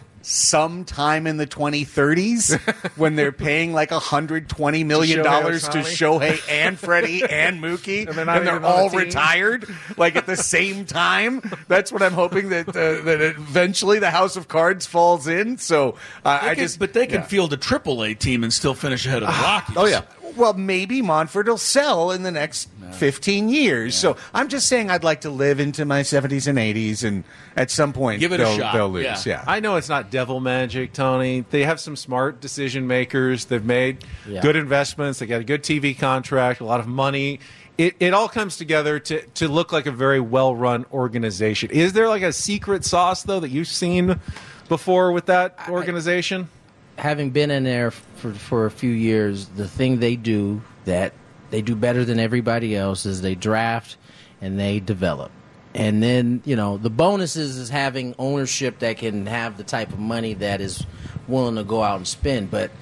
sometime in the 2030s when they're paying like $120 million to Shohei and Freddie and Mookie, and they're not they're even on all the team. retired like at the same time. That's what I'm hoping that eventually the House of Cards falls in. So but they can field a AAA team and still finish ahead of the Rockies. Oh yeah. Well, maybe Montfort will sell in the next 15 years. So I'm just saying I'd like to live into my 70s and 80s, and at some point Give it a they'll, shot. they'll lose. Yeah. I know it's not devil magic, Tony. They have some smart decision makers. They've made Yeah. good investments. They got a good TV contract, a lot of money. It all comes together to look like a very well-run organization. Is there like a secret sauce, though, that you've seen before with that organization? Having been in there for a few years, the thing they do that they do better than everybody else is they draft and they develop. And then, the bonuses is having ownership that can have the type of money that is willing to go out and spend. But,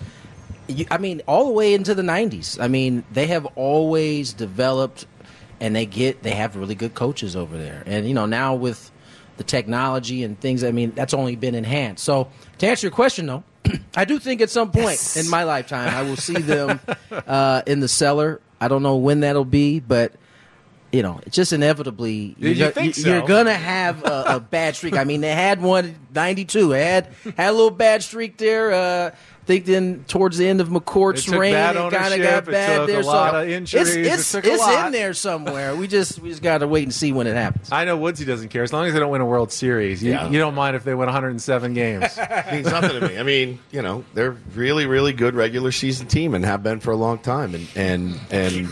all the way into the 90s, they have always developed, and they have really good coaches over there. And, now with the technology and things, that's only been enhanced. So to answer your question, though, I do think at some point in my lifetime I will see them in the cellar. I don't know when that'll be, but it's just inevitably You think so? you're gonna have a bad streak. They had one in 92. They had a little bad streak there. I think then towards the end of McCourt's It took reign, bad it kind of ownership. got It bad took there. a lot of injuries. It's It took a lot. in there somewhere. We just got to wait and see when it happens. I know Woodsy doesn't care. As long as they don't win a World Series. You don't mind if they win 107 games. It means nothing to me. They're really, really good regular season team and have been for a long time. And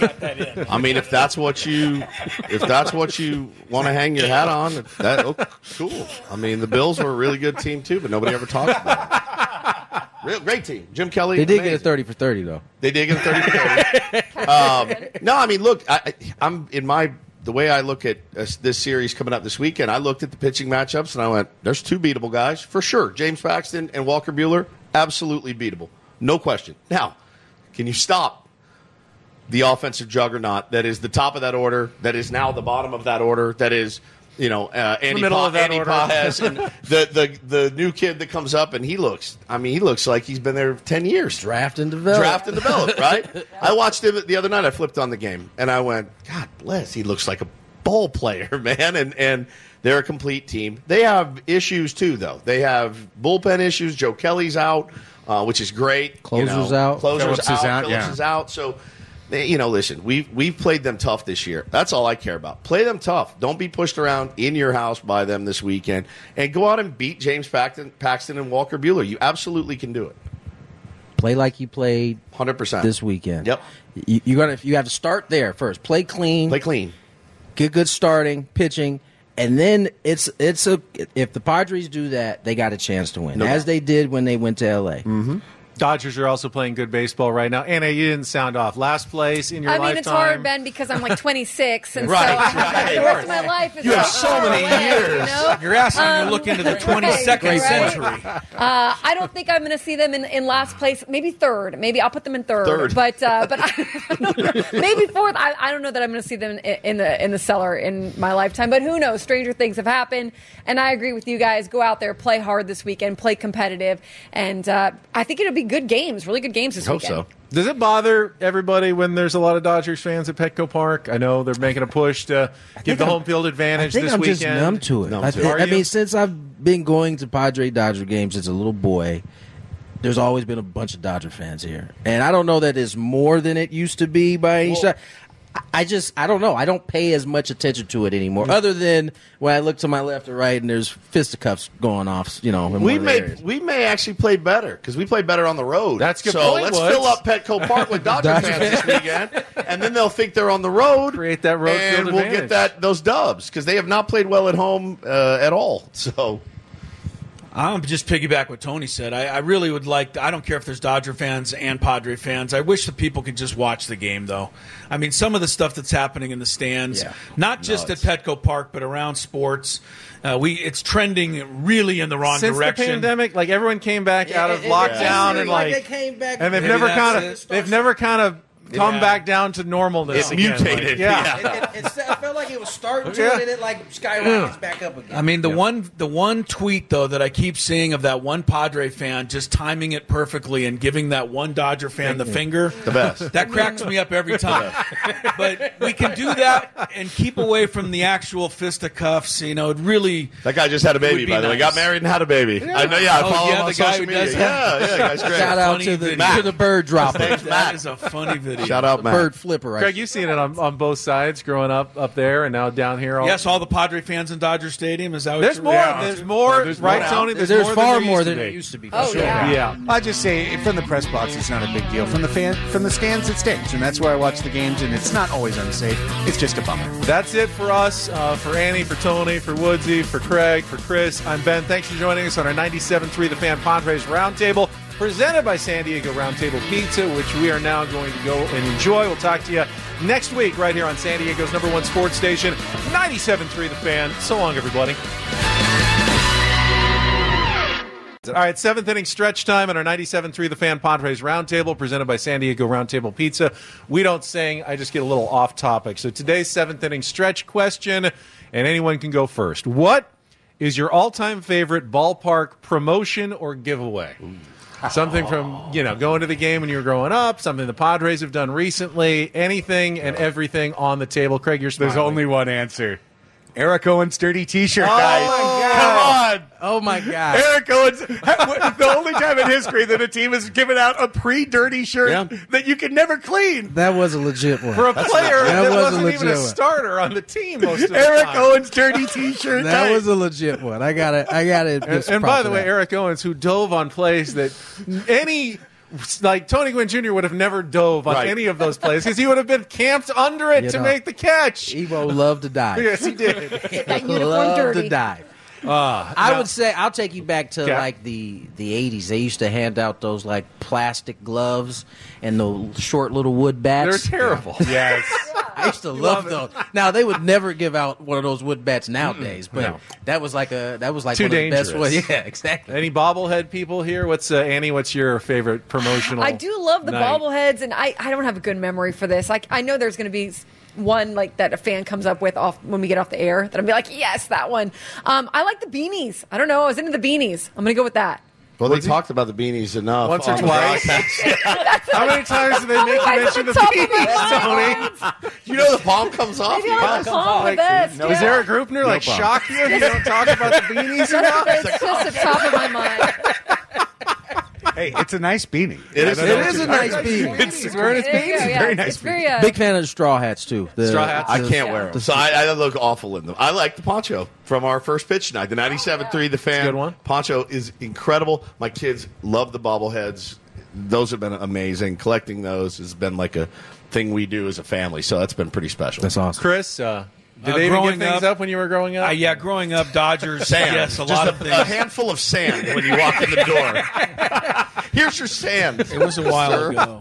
if that's what you want to hang your hat on, cool. The Bills were a really good team too, but nobody ever talks about it. Real great team. Jim Kelly. They did amazing. get a 30 for 30 though. They did get 30 for 30. No, look, I'm in the way I look at this series coming up this weekend. I looked at the pitching matchups and I went, "There's two beatable guys for sure. James Paxton and Walker Buehler, absolutely beatable, no question." Now, can you stop the offensive juggernaut that is the top of that order, that is now the bottom of that order, that is Andy middle of that order. Paez and the new kid that comes up, and he looks like he's been there 10 years. Draft and develop, right? I watched him the other night. I flipped on the game, and I went, God bless, he looks like a ball player, man. And they're a complete team. They have issues, too, though. They have bullpen issues. Joe Kelly's out, which is great. Closer's out. Phillips is yeah. out. So, listen, we've played them tough this year. That's all I care about. Play them tough. Don't be pushed around in your house by them this weekend. And go out and beat James Paxton and Walker Buehler. You absolutely can do it. Play like you played 100%. this weekend. Yep. You have to start there first. Play clean. Get good starting, pitching, and then if the Padres do that, they got a chance to win, as they did when they went to LA. Mm-hmm. Dodgers are also playing good baseball right now. Anna, you didn't sound off. Last place in your lifetime. I mean, it's hard, Ben, because I'm like 26, and Right, so right. the rest of my life is You have so so many far away, years. You know? You're asking me to look into the 22nd Right. century. I don't think I'm going to see them in last place. Maybe third. Maybe I'll put them in third. But I don't know. Maybe fourth. I don't know that I'm going to see them in the cellar in my lifetime. But who knows? Stranger things have happened. And I agree with you guys. Go out there, play hard this weekend, play competitive, and I think it'll be good games. Really good games this Hope weekend. so. Does it bother everybody when there's a lot of Dodgers fans at Petco Park? I know they're making a push to give the home field advantage I think this I'm weekend. just numb to it. Numb I, to it. thi- Are I you? mean, since I've been going to Padre-Dodger games since a little boy, there's always been a bunch of Dodger fans here. And I don't know that it's more than it used to be by any shot. I don't know. I don't pay as much attention to it anymore, other than when I look to my left or right and there's fisticuffs going off, in one of the areas. We may actually play better because we played better on the road. That's a good so point, let's Woods. fill up Petco Park with Dodger fans this weekend, and then they'll think they're on the road. Create that road and field we'll advantage. get those dubs because they have not played well at home at all. So I'm just piggyback what Tony said. I really would like. I don't care if there's Dodger fans and Padre fans. I wish the people could just watch the game, though. I mean, some of the stuff that's happening in the stands, not just at Petco Park, but around sports, it's trending really in the wrong Since direction. the pandemic, like everyone came back out of lockdown and they came back. and they've Maybe never that's kind of come back down to normalness it again. mutated. Yeah. It felt like it was starting to, Yeah. and it like skyrockets back up again. I mean, the one tweet though that I keep seeing of that one Padre fan just timing it perfectly and giving that one Dodger fan the finger, the best. that cracks me up every time. But we can do that and keep away from the actual fisticuffs. It really. That guy just had a baby, Would be by the way. nice. Got married and had a baby. I know. Yeah, I Oh, follow yeah, him on the guy social who media. does Yeah, guy's great. Shout out Funny to video. the bird dropper, That is a funny video. Shout out, Matt. bird flipper. Craig, you've seen it on both sides, growing up there and now down here. Yes, all the Padre fans in Dodger Stadium. Is that what There's you're more. referring There's to? more. There's Right, more Tony? now. There's more far than more there than it used to be. used to be. Oh, for sure. yeah. Yeah. I just say from the press box, it's not a big deal. From the stands, it stinks, and that's where I watch the games. And it's not always unsafe. It's just a bummer. That's it for us. For Annie, for Tony, for Woodsy, for Craig, for Chris. I'm Ben. Thanks for joining us on our 97.3 The Fan Padres Roundtable, presented by San Diego Roundtable Pizza, which we are now going to go and enjoy. We'll talk to you next week right here on San Diego's #1 sports station, 97.3 The Fan. So long, everybody. All right, seventh inning stretch time on our 97.3 The Fan Padres Roundtable, presented by San Diego Roundtable Pizza. We don't sing, I just get a little off topic. So today's seventh inning stretch question, and anyone can go first. What is your all-time favorite ballpark promotion or giveaway? Something from, going to the game when you were growing up, something the Padres have done recently, anything and everything on the table. Craig, you're smiling. There's only one answer. Eric Owens' dirty T-shirt, Oh, guys. my God. Come on. Oh my God! Eric Owens, the only time in history that a team has given out a pre-dirty shirt that you can never clean. That was a legit one. For a player that that was a wasn't even a legit one. starter on the team most of the Eric time. Owens' dirty T-shirt. That guys. was a legit one. I got it. And by the way, Eric Owens, who dove on plays that any, like Tony Gwynn Jr. would have never dove on Right. any of those plays because he would have been camped under it to make the catch. Evo loved to dive. Yes, he did. That uniform Loved dirty. to dive. I would say I'll take you back to like the 80s. They used to hand out those like plastic gloves and the short little wood bats. They're terrible. Yes. I used to love those. Now they would never give out one of those wood bats nowadays, but No. that was like Too one of the best dangerous. ones. Yeah, exactly. Any bobblehead people here? What's Annie? What's your favorite promotional? I do love the night? bobbleheads, and I don't have a good memory for this. Like, I know there's going to be one like that a fan comes up with off when we get off the air that I'll be like, yes, that one. I like the beanies. I don't know. I was into the beanies. I'm going to go with that. Well, they talked about the beanies enough. Once or on the twice. broadcast. How many times do they make you Otherwise, mention the it's top of my beanies, mind. Tony? You know the palm comes off. Maybe I like the palm the best. Does yeah. Eric Grupner problem. shock you if you don't talk about the beanies enough? It's just at the top of my mind. Hey, it's a nice beanie. It is. It is a nice beanie. He's wearing his There you beanies. go, yeah. very nice It's very, Big fan of the straw hats too. The Straw hats? I can't Yeah. wear them, so I look awful in them. I like the poncho from our first pitch night, the 97.3 The Fan. Good one. Poncho is incredible. My kids love the bobbleheads. Those have been amazing. Collecting those has been like a thing we do as a family, so that's been pretty special. That's awesome. Chris, Did they even get things up when you were growing up? Yeah, growing up, Dodgers. Sand. Yes, a Just lot of things. A handful of sand when you walk in the door. Here's your sand. It was a while ago.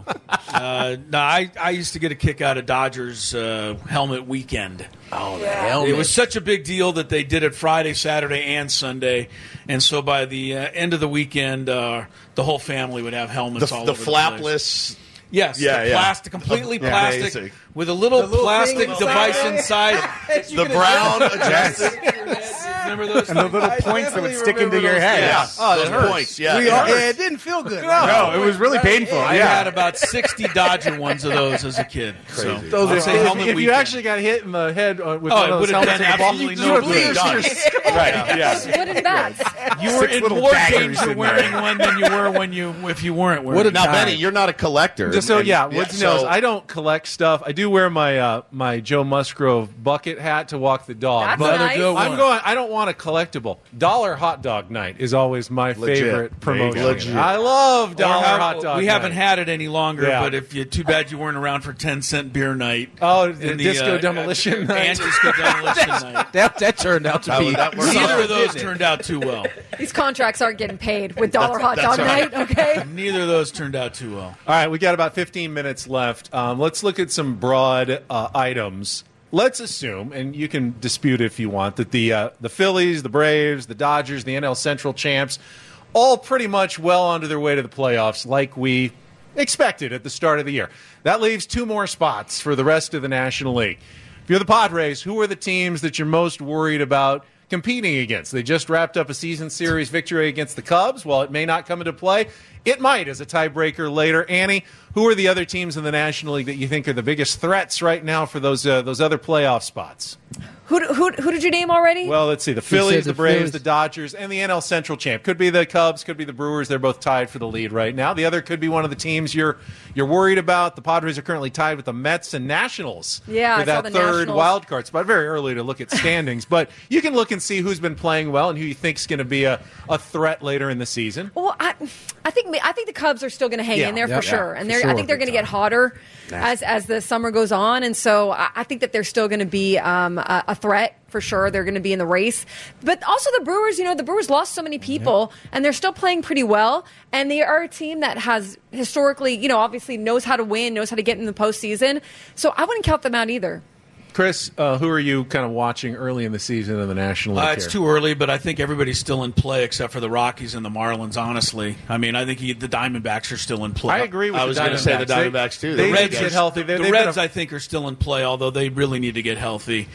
No, I used to get a kick out of Dodgers helmet weekend. Oh, the helmet. It was such a big deal that they did it Friday, Saturday, and Sunday. And so by the end of the weekend, the whole family would have helmets all over the flapless. place. Yes, Yeah, the yeah. plastic, completely plastic, Amazing. with a little plastic thing device inside. The brown adjusted. Remember those? And the little points that would stick into your head. Yeah. Oh, those that hurts. points. Yeah. It didn't feel good. No, it was really painful. I Yeah. had about 60 Dodger ones of those as a kid. So, Those I'd are, say helmet if you weekend. actually got hit in the head with Oh, one it of would those have helmets done in the ball, absolutely you no just bleed. good. Right, yeah. Wooden bats. You were Six in little more daggers danger in wearing there. one than you were if you weren't wearing Now, it. Benny, you're not a collector. Just so And- Woods so- knows I don't collect stuff. I do wear my my Joe Musgrove bucket hat to walk the dog. That's but nice. good one. I'm going. I don't want a collectible. Dollar hot dog night is always my Legit. favorite There you go. promotion. Legit. I love dollar hot dog. We night. haven't had it any longer, Yeah. but if you too bad you weren't around for 10-cent beer night. Oh, the and disco demolition night. and disco demolition night. That turned out to be. that worked. Neither of those turned out too well. These contracts aren't getting paid with dollar hot that's dog right. night, okay? Neither of those turned out too well. All right, we got about 15 minutes left. Let's look at some broad items. Let's assume, and you can dispute if you want, that the Phillies, the Braves, the Dodgers, the NL Central champs, all pretty much well on their way to the playoffs, like we expected at the start of the year. That leaves 2 more spots for the rest of the National League. If you're the Padres, who are the teams that you're most worried about competing against? They just wrapped up a season series victory against the Cubs. While it may not come into play, it might as a tiebreaker later. Annie, who are the other teams in the National League that you think are the biggest threats right now for those other playoff spots? Who did you name already? Well, let's see. The Phillies, the the Braves, Phillies. the Dodgers, and the NL Central champ. Could be the Cubs, could be the Brewers. They're both tied for the lead right now. The other could be one of the teams you're worried about. The Padres are currently tied with the Mets and Nationals Yeah, for I saw that the third Nationals. wild card spot. Very early to look at standings, but you can look and see who's been playing well and who you think is going to be a threat later in the season. Well, I think the Cubs are still going to hang Yeah, in there yeah, for sure, yeah, and for I sure, think they're big going to get hotter as the summer goes on, and so I think that they're still going to be a threat for sure. They're going to be in the race, but also the Brewers. The Brewers lost so many people, and they're still playing pretty well, and they are a team that has historically, obviously knows how to win, knows how to get in the postseason. So I wouldn't count them out either. Chris, who are you kind of watching early in the season in the National League? It's here? too early, but I think everybody's still in play except for the Rockies and the Marlins, honestly. I mean, I think the Diamondbacks are still in play. I agree with I was the going to say the Diamondbacks. Diamondbacks, too. They The need to get healthy. The Reds, I think, are still in play, although they really need to get healthy.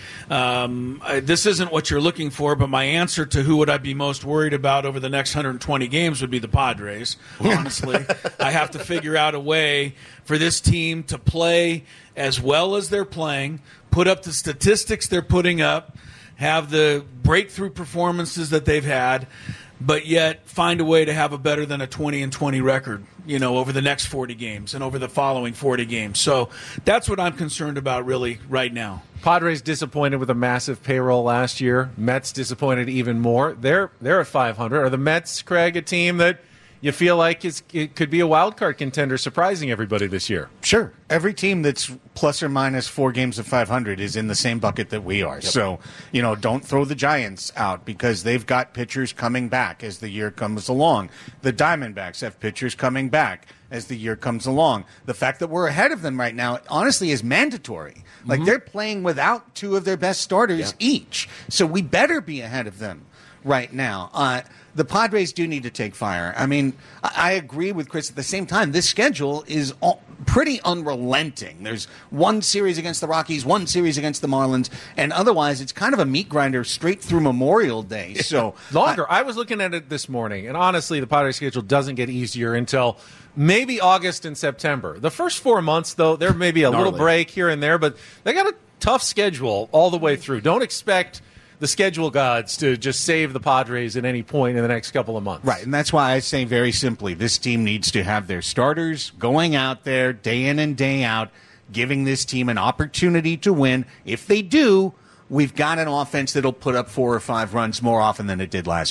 This isn't what you're looking for, but my answer to who would I be most worried about over the next 120 games would be the Padres, honestly. I have to figure out a way for this team to play as well as they're playing, put up the statistics they're putting up, have the breakthrough performances that they've had, but yet find a way to have a better than a 20-20 record, over the next 40 games and over the following 40 games. So that's what I'm concerned about really right now. Padres disappointed with a massive payroll last year. Mets disappointed even more. They're at 500. Are the Mets, Craig, a team that you feel like it could be a wild card contender, surprising everybody this year? Sure. Every team that's plus or minus 4 games of 500 is in the same bucket that we are. Yep. So, don't throw the Giants out because they've got pitchers coming back as the year comes along. The Diamondbacks have pitchers coming back as the year comes along. The fact that we're ahead of them right now, honestly, is mandatory. Like, they're playing without 2 of their best starters each. So we better be ahead of them right now. The Padres do need to take fire. I mean, I agree with Chris. At the same time, this schedule is pretty unrelenting. There's 1 series against the Rockies, 1 series against the Marlins, and otherwise it's kind of a meat grinder straight through Memorial Day. So longer. I was looking at it this morning, and honestly, the Padres schedule doesn't get easier until maybe August and September. The first 4 months, though, there may be a little break here and there, but they got a tough schedule all the way through. Don't expect the schedule gods to just save the Padres at any point in the next couple of months. Right, and that's why I say very simply, this team needs to have their starters going out there day in and day out, giving this team an opportunity to win. If they do, we've got an offense that'll put up 4 or 5 runs more often than it did last year.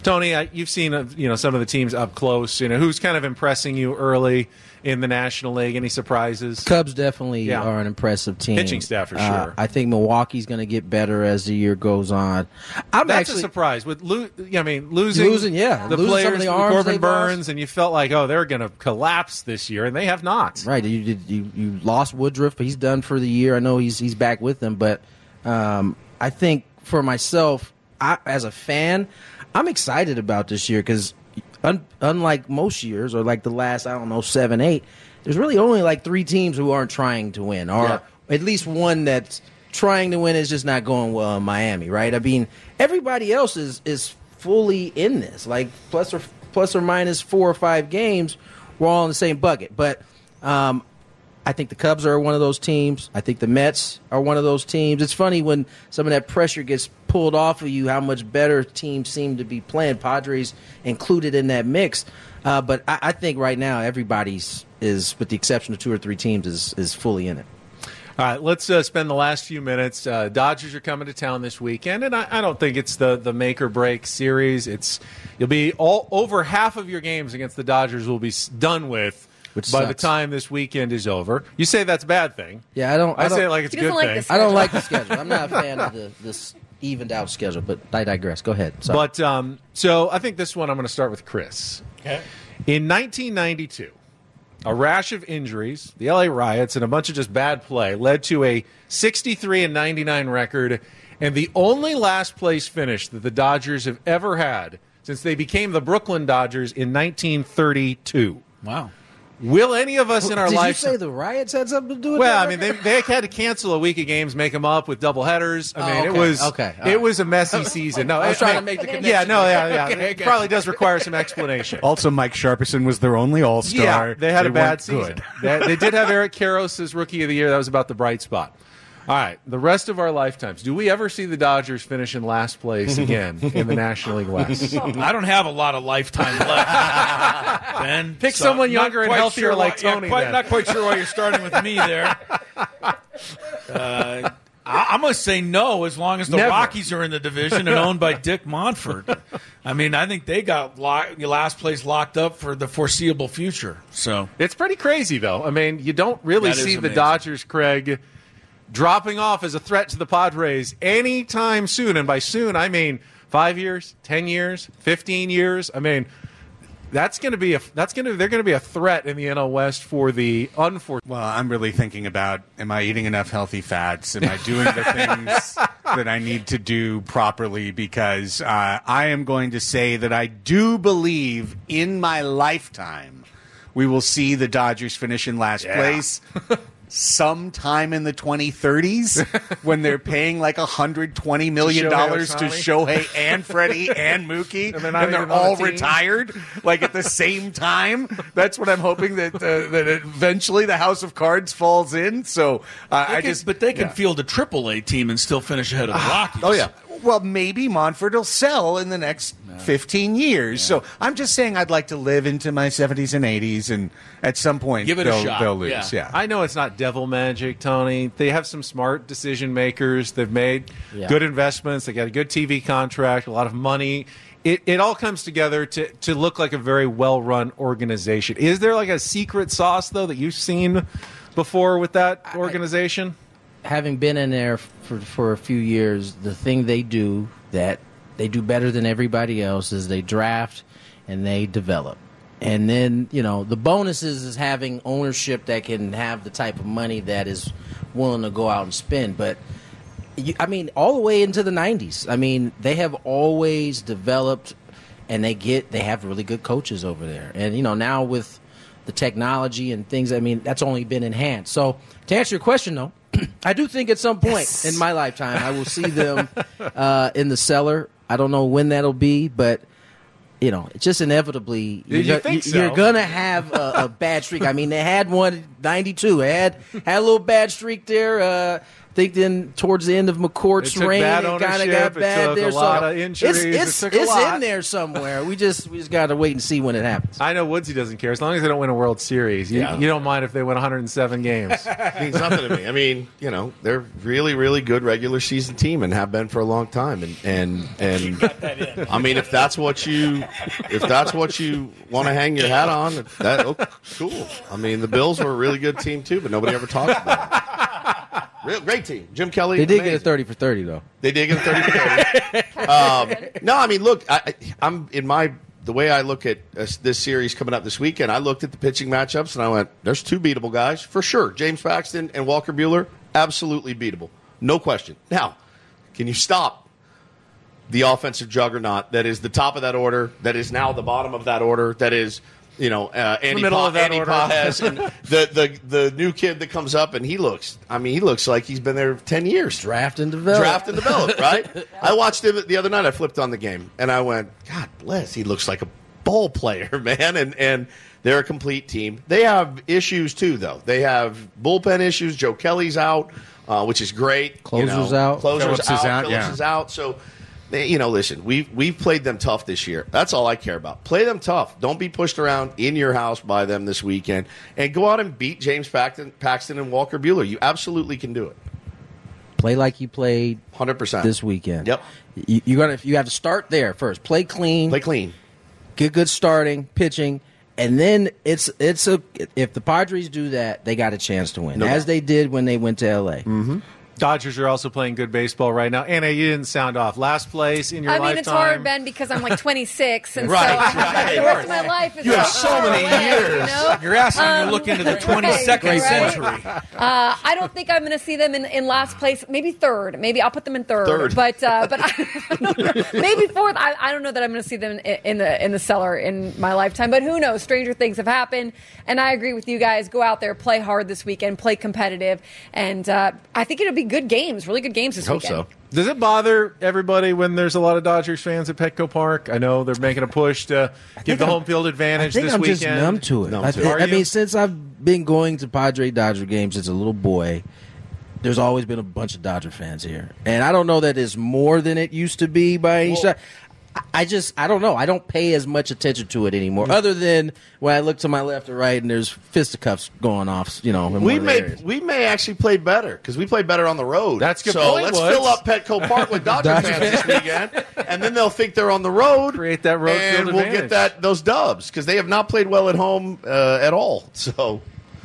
Tony, you've seen some of the teams up close. Who's kind of impressing you early in the National League? Any surprises? Cubs definitely are an impressive team. Pitching staff for sure. I think Milwaukee's going to get better as the year goes on. That's a surprise with losing the losing players, some of the arms Corbin they've Burns, lost. And you felt like, they're going to collapse this year, and they have not. Right, you lost Woodruff, but he's done for the year. I know he's back with them, but I think for myself, as a fan, I'm excited about this year because unlike most years or like the last, 7, 8, there's really only like 3 teams who aren't trying to win, or at least one that's trying to win is just not going well in Miami, right? I mean, everybody else is fully in this, like plus or minus 4 or 5 games, we're all in the same bucket. But I think the Cubs are one of those teams. I think the Mets are one of those teams. It's funny when some of that pressure gets pulled off of you, how much better teams seem to be playing. Padres included in that mix. But I think right now everybody's is, with the exception of 2 or 3 teams, is fully in it. All right, let's spend the last few minutes. Dodgers are coming to town this weekend, and I don't think it's the make or break series. You'll be over half of your games against the Dodgers will be done with by the time this weekend is over. You say that's a bad thing. Yeah, I say it like it's a good thing. I don't like the schedule. I'm not a fan of this evened out schedule, but I digress. Go ahead. Sorry. But so I think this one I'm going to start with Chris. Okay. In 1992, a rash of injuries, the LA Riots, and a bunch of just bad play led to a 63-99 record, and the only last place finish that the Dodgers have ever had since they became the Brooklyn Dodgers in 1932. Wow. Will any of us in our life? Did you say the Riots had something to do with Well, that? I mean, they had to cancel a week of games, make them up with double headers. I mean, it was a messy season. No, I was trying to make the connection. Yeah. It probably does require some explanation. Also, Mike Sharperson was their only All-Star. Yeah, they had a bad weren't season. good. They did have Eric Karros as Rookie of the Year. That was about the bright spot. All right, the rest of our lifetimes, do we ever see the Dodgers finish in last place again in the National League West? I don't have a lot of lifetime left, Ben. Pick someone younger and healthier like Tony. Not quite sure why you're starting with me there. I'm going to say no as long as the Rockies are in the division and owned by Dick Monfort. I mean, I think they got last place locked up for the foreseeable future. So it's pretty crazy, though. I mean, you don't really see the Dodgers, Craig, dropping off as a threat to the Padres anytime soon. And by soon, I mean 5 years, 10 years, 15 years. I mean, they're going to be a threat in the NL West for the unfortunate. Well, I'm really thinking about, am I eating enough healthy fats? Am I doing the things that I need to do properly? Because I am going to say that I do believe in my lifetime we will see the Dodgers finish in last place. Sometime in the 2030s when they're paying like $120 million to Shohei and Freddie and Mookie, and they're all retired like at the same time. That's what I'm hoping that eventually the House of Cards falls in. So but they can field a AAA team and still finish ahead of the Rockies. Oh yeah. Well, maybe Monfort will sell in the next 15 years. Yeah. So I'm just saying I'd like to live into my 70s and 80s, and at some point give it a shot. They'll lose. Yeah. I know it's not devil magic, Tony. They have some smart decision makers. They've made good investments. They got a good TV contract, a lot of money. It all comes together to look like a very well-run organization. Is there like a secret sauce, though, that you've seen before with that organization? Having been in there for a few years, the thing they do that they do better than everybody else is they draft and they develop. And then, the bonuses is having ownership that can have the type of money that is willing to go out and spend. But, all the way into the 90s, they have always developed, and they have really good coaches over there. And, now with the technology and things, that's only been enhanced. So to answer your question, though, I do think at some point in my lifetime I will see them in the cellar. I don't know when that'll be, but just inevitably you're going to have a bad streak. They had one in 92. They had a little bad streak there. think then towards the end of McCourt's It took reign, bad it kind of ownership, got it bad took there. a lot of injuries, It's it took a lot. in there somewhere. We just got to wait and see when it happens. I know Woodsy doesn't care as long as they don't win a World Series. You don't mind if they win 107 games. It means nothing to me. I mean, they're really, really good regular season team and have been for a long time. And I mean, if that's what you want to hang your hat on, cool. I mean, the Bills were a really good team too, but nobody ever talks about it. Great team, Jim Kelly. They did amazing. get a 30 for 30 though. They did get a 30 for 30. No, I mean, look, I'm in the way I look at this series coming up this weekend. I looked at the pitching matchups and I went, "There's two beatable guys for sure. James Paxton and Walker Buehler, absolutely beatable, no question." Now, can you stop the offensive juggernaut that is the top of that order, that is now the bottom of that order, that is Andy middle of that order. Paez and the new kid that comes up, and he looks like he's been there 10 years. Draft and develop, right? I watched him the other night. I flipped on the game, and I went, God bless, he looks like a ball player, man, and they're a complete team. They have issues, too, though. They have bullpen issues. Joe Kelly's out, which is great. Closer's out. Phillips is out. yeah. Phillips is out, so... listen, we've played them tough this year. That's all I care about. Play them tough. Don't be pushed around in your house by them this weekend. And go out and beat James Paxton and Walker Buehler. You absolutely can do it. Play like you played 100% this weekend. Yep. You have to start there first. Play clean. Get good starting, pitching, and then if the Padres do that, they got a chance to win, as they did when they went to L.A. Mm-hmm. Dodgers are also playing good baseball right now. Anna, you didn't sound off. Last place in your lifetime. I mean, it's hard, Ben, because I'm like 26, and Right, so right. the rest of my life is You have so many years. You're asking me to look into the 22nd right. century. I don't think I'm going to see them in last place. Maybe third. Maybe I'll put them in third. But maybe fourth. I don't know that I'm going to see them in the cellar in my lifetime. But who knows? Stranger things have happened. And I agree with you guys. Go out there, play hard this weekend, play competitive, and I think it'll be good games, really good games this weekend. Hope so. Does it bother everybody when there's a lot of Dodgers fans at Petco Park? I know they're making a push to give the home field advantage this I'm weekend. just numb to it. I mean, since I've been going to Dodger games as a little boy, there's always been a bunch of Dodger fans here. And I don't know that it's more than it used to be by any shot. I don't know. I don't pay as much attention to it anymore, other than when I look to my left or right and there's fisticuffs going off. We may actually play better because we play better on the road. That's a good so point, let's Woods. fill up Petco Park with Dodger fans this weekend, and then they'll think they're on the road. Create that road and field we'll advantage. get those dubs because they have not played well at home at all. So.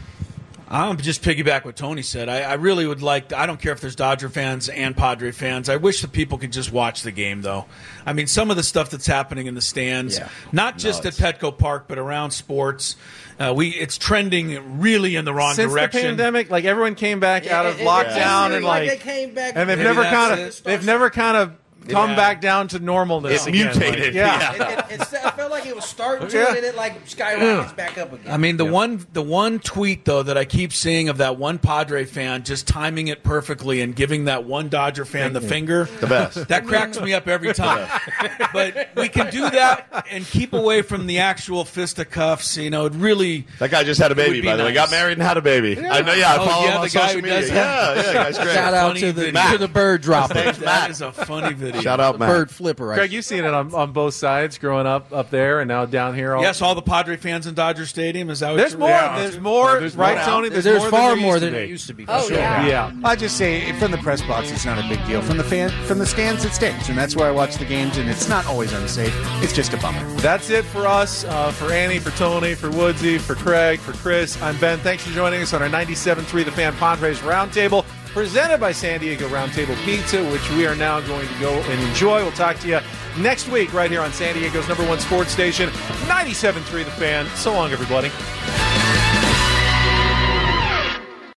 I'm just piggyback what Tony said. I really would like. I don't care if there's Dodger fans and Padre fans. I wish the people could just watch the game, though. I mean, some of the stuff that's happening in the stands, not just at Petco Park, but around sports, it's trending really in the wrong Since direction. the pandemic, like everyone came back out of lockdown and they came back, and they've Maybe never kind of come back down to normalness. It again. mutated. It felt like it was starting to, and then it skyrockets back up again. I mean, the one tweet though that I keep seeing of that one Padre fan just timing it perfectly and giving that one Dodger fan the finger, The best. that cracks me up every time. But we can do that and keep away from the actual fisticuffs. It really. That guy just had a It baby, would be by the way. nice. Got married and had a baby. I know. Yeah, I follow him on the guy social who media. does that. Yeah, guy's great. Shout out Funny to video. the bird dropper, That is a funny video. Shout out, Matt. bird flipper. Craig, you've seen it on both sides, growing up there and now down here. Yes, all the Padre fans in Dodger Stadium. Is that what There's you're more. Yeah. There's more. there's Right, more Tony? There's There's far more more than than there it used to be. Oh, for sure. yeah. Yeah. I just say from the press box, it's not a big deal. From the stands, it stinks, and that's where I watch the games. And it's not always unsafe. It's just a bummer. That's it for us. For Annie, for Tony, for Woodsy, for Craig, for Chris. I'm Ben. Thanks for joining us on our 97.3 The Fan Padres Roundtable, presented by San Diego Roundtable Pizza, which we are now going to go and enjoy. We'll talk to you next week right here on San Diego's #1 sports station, 97.3 The Fan. So long, everybody.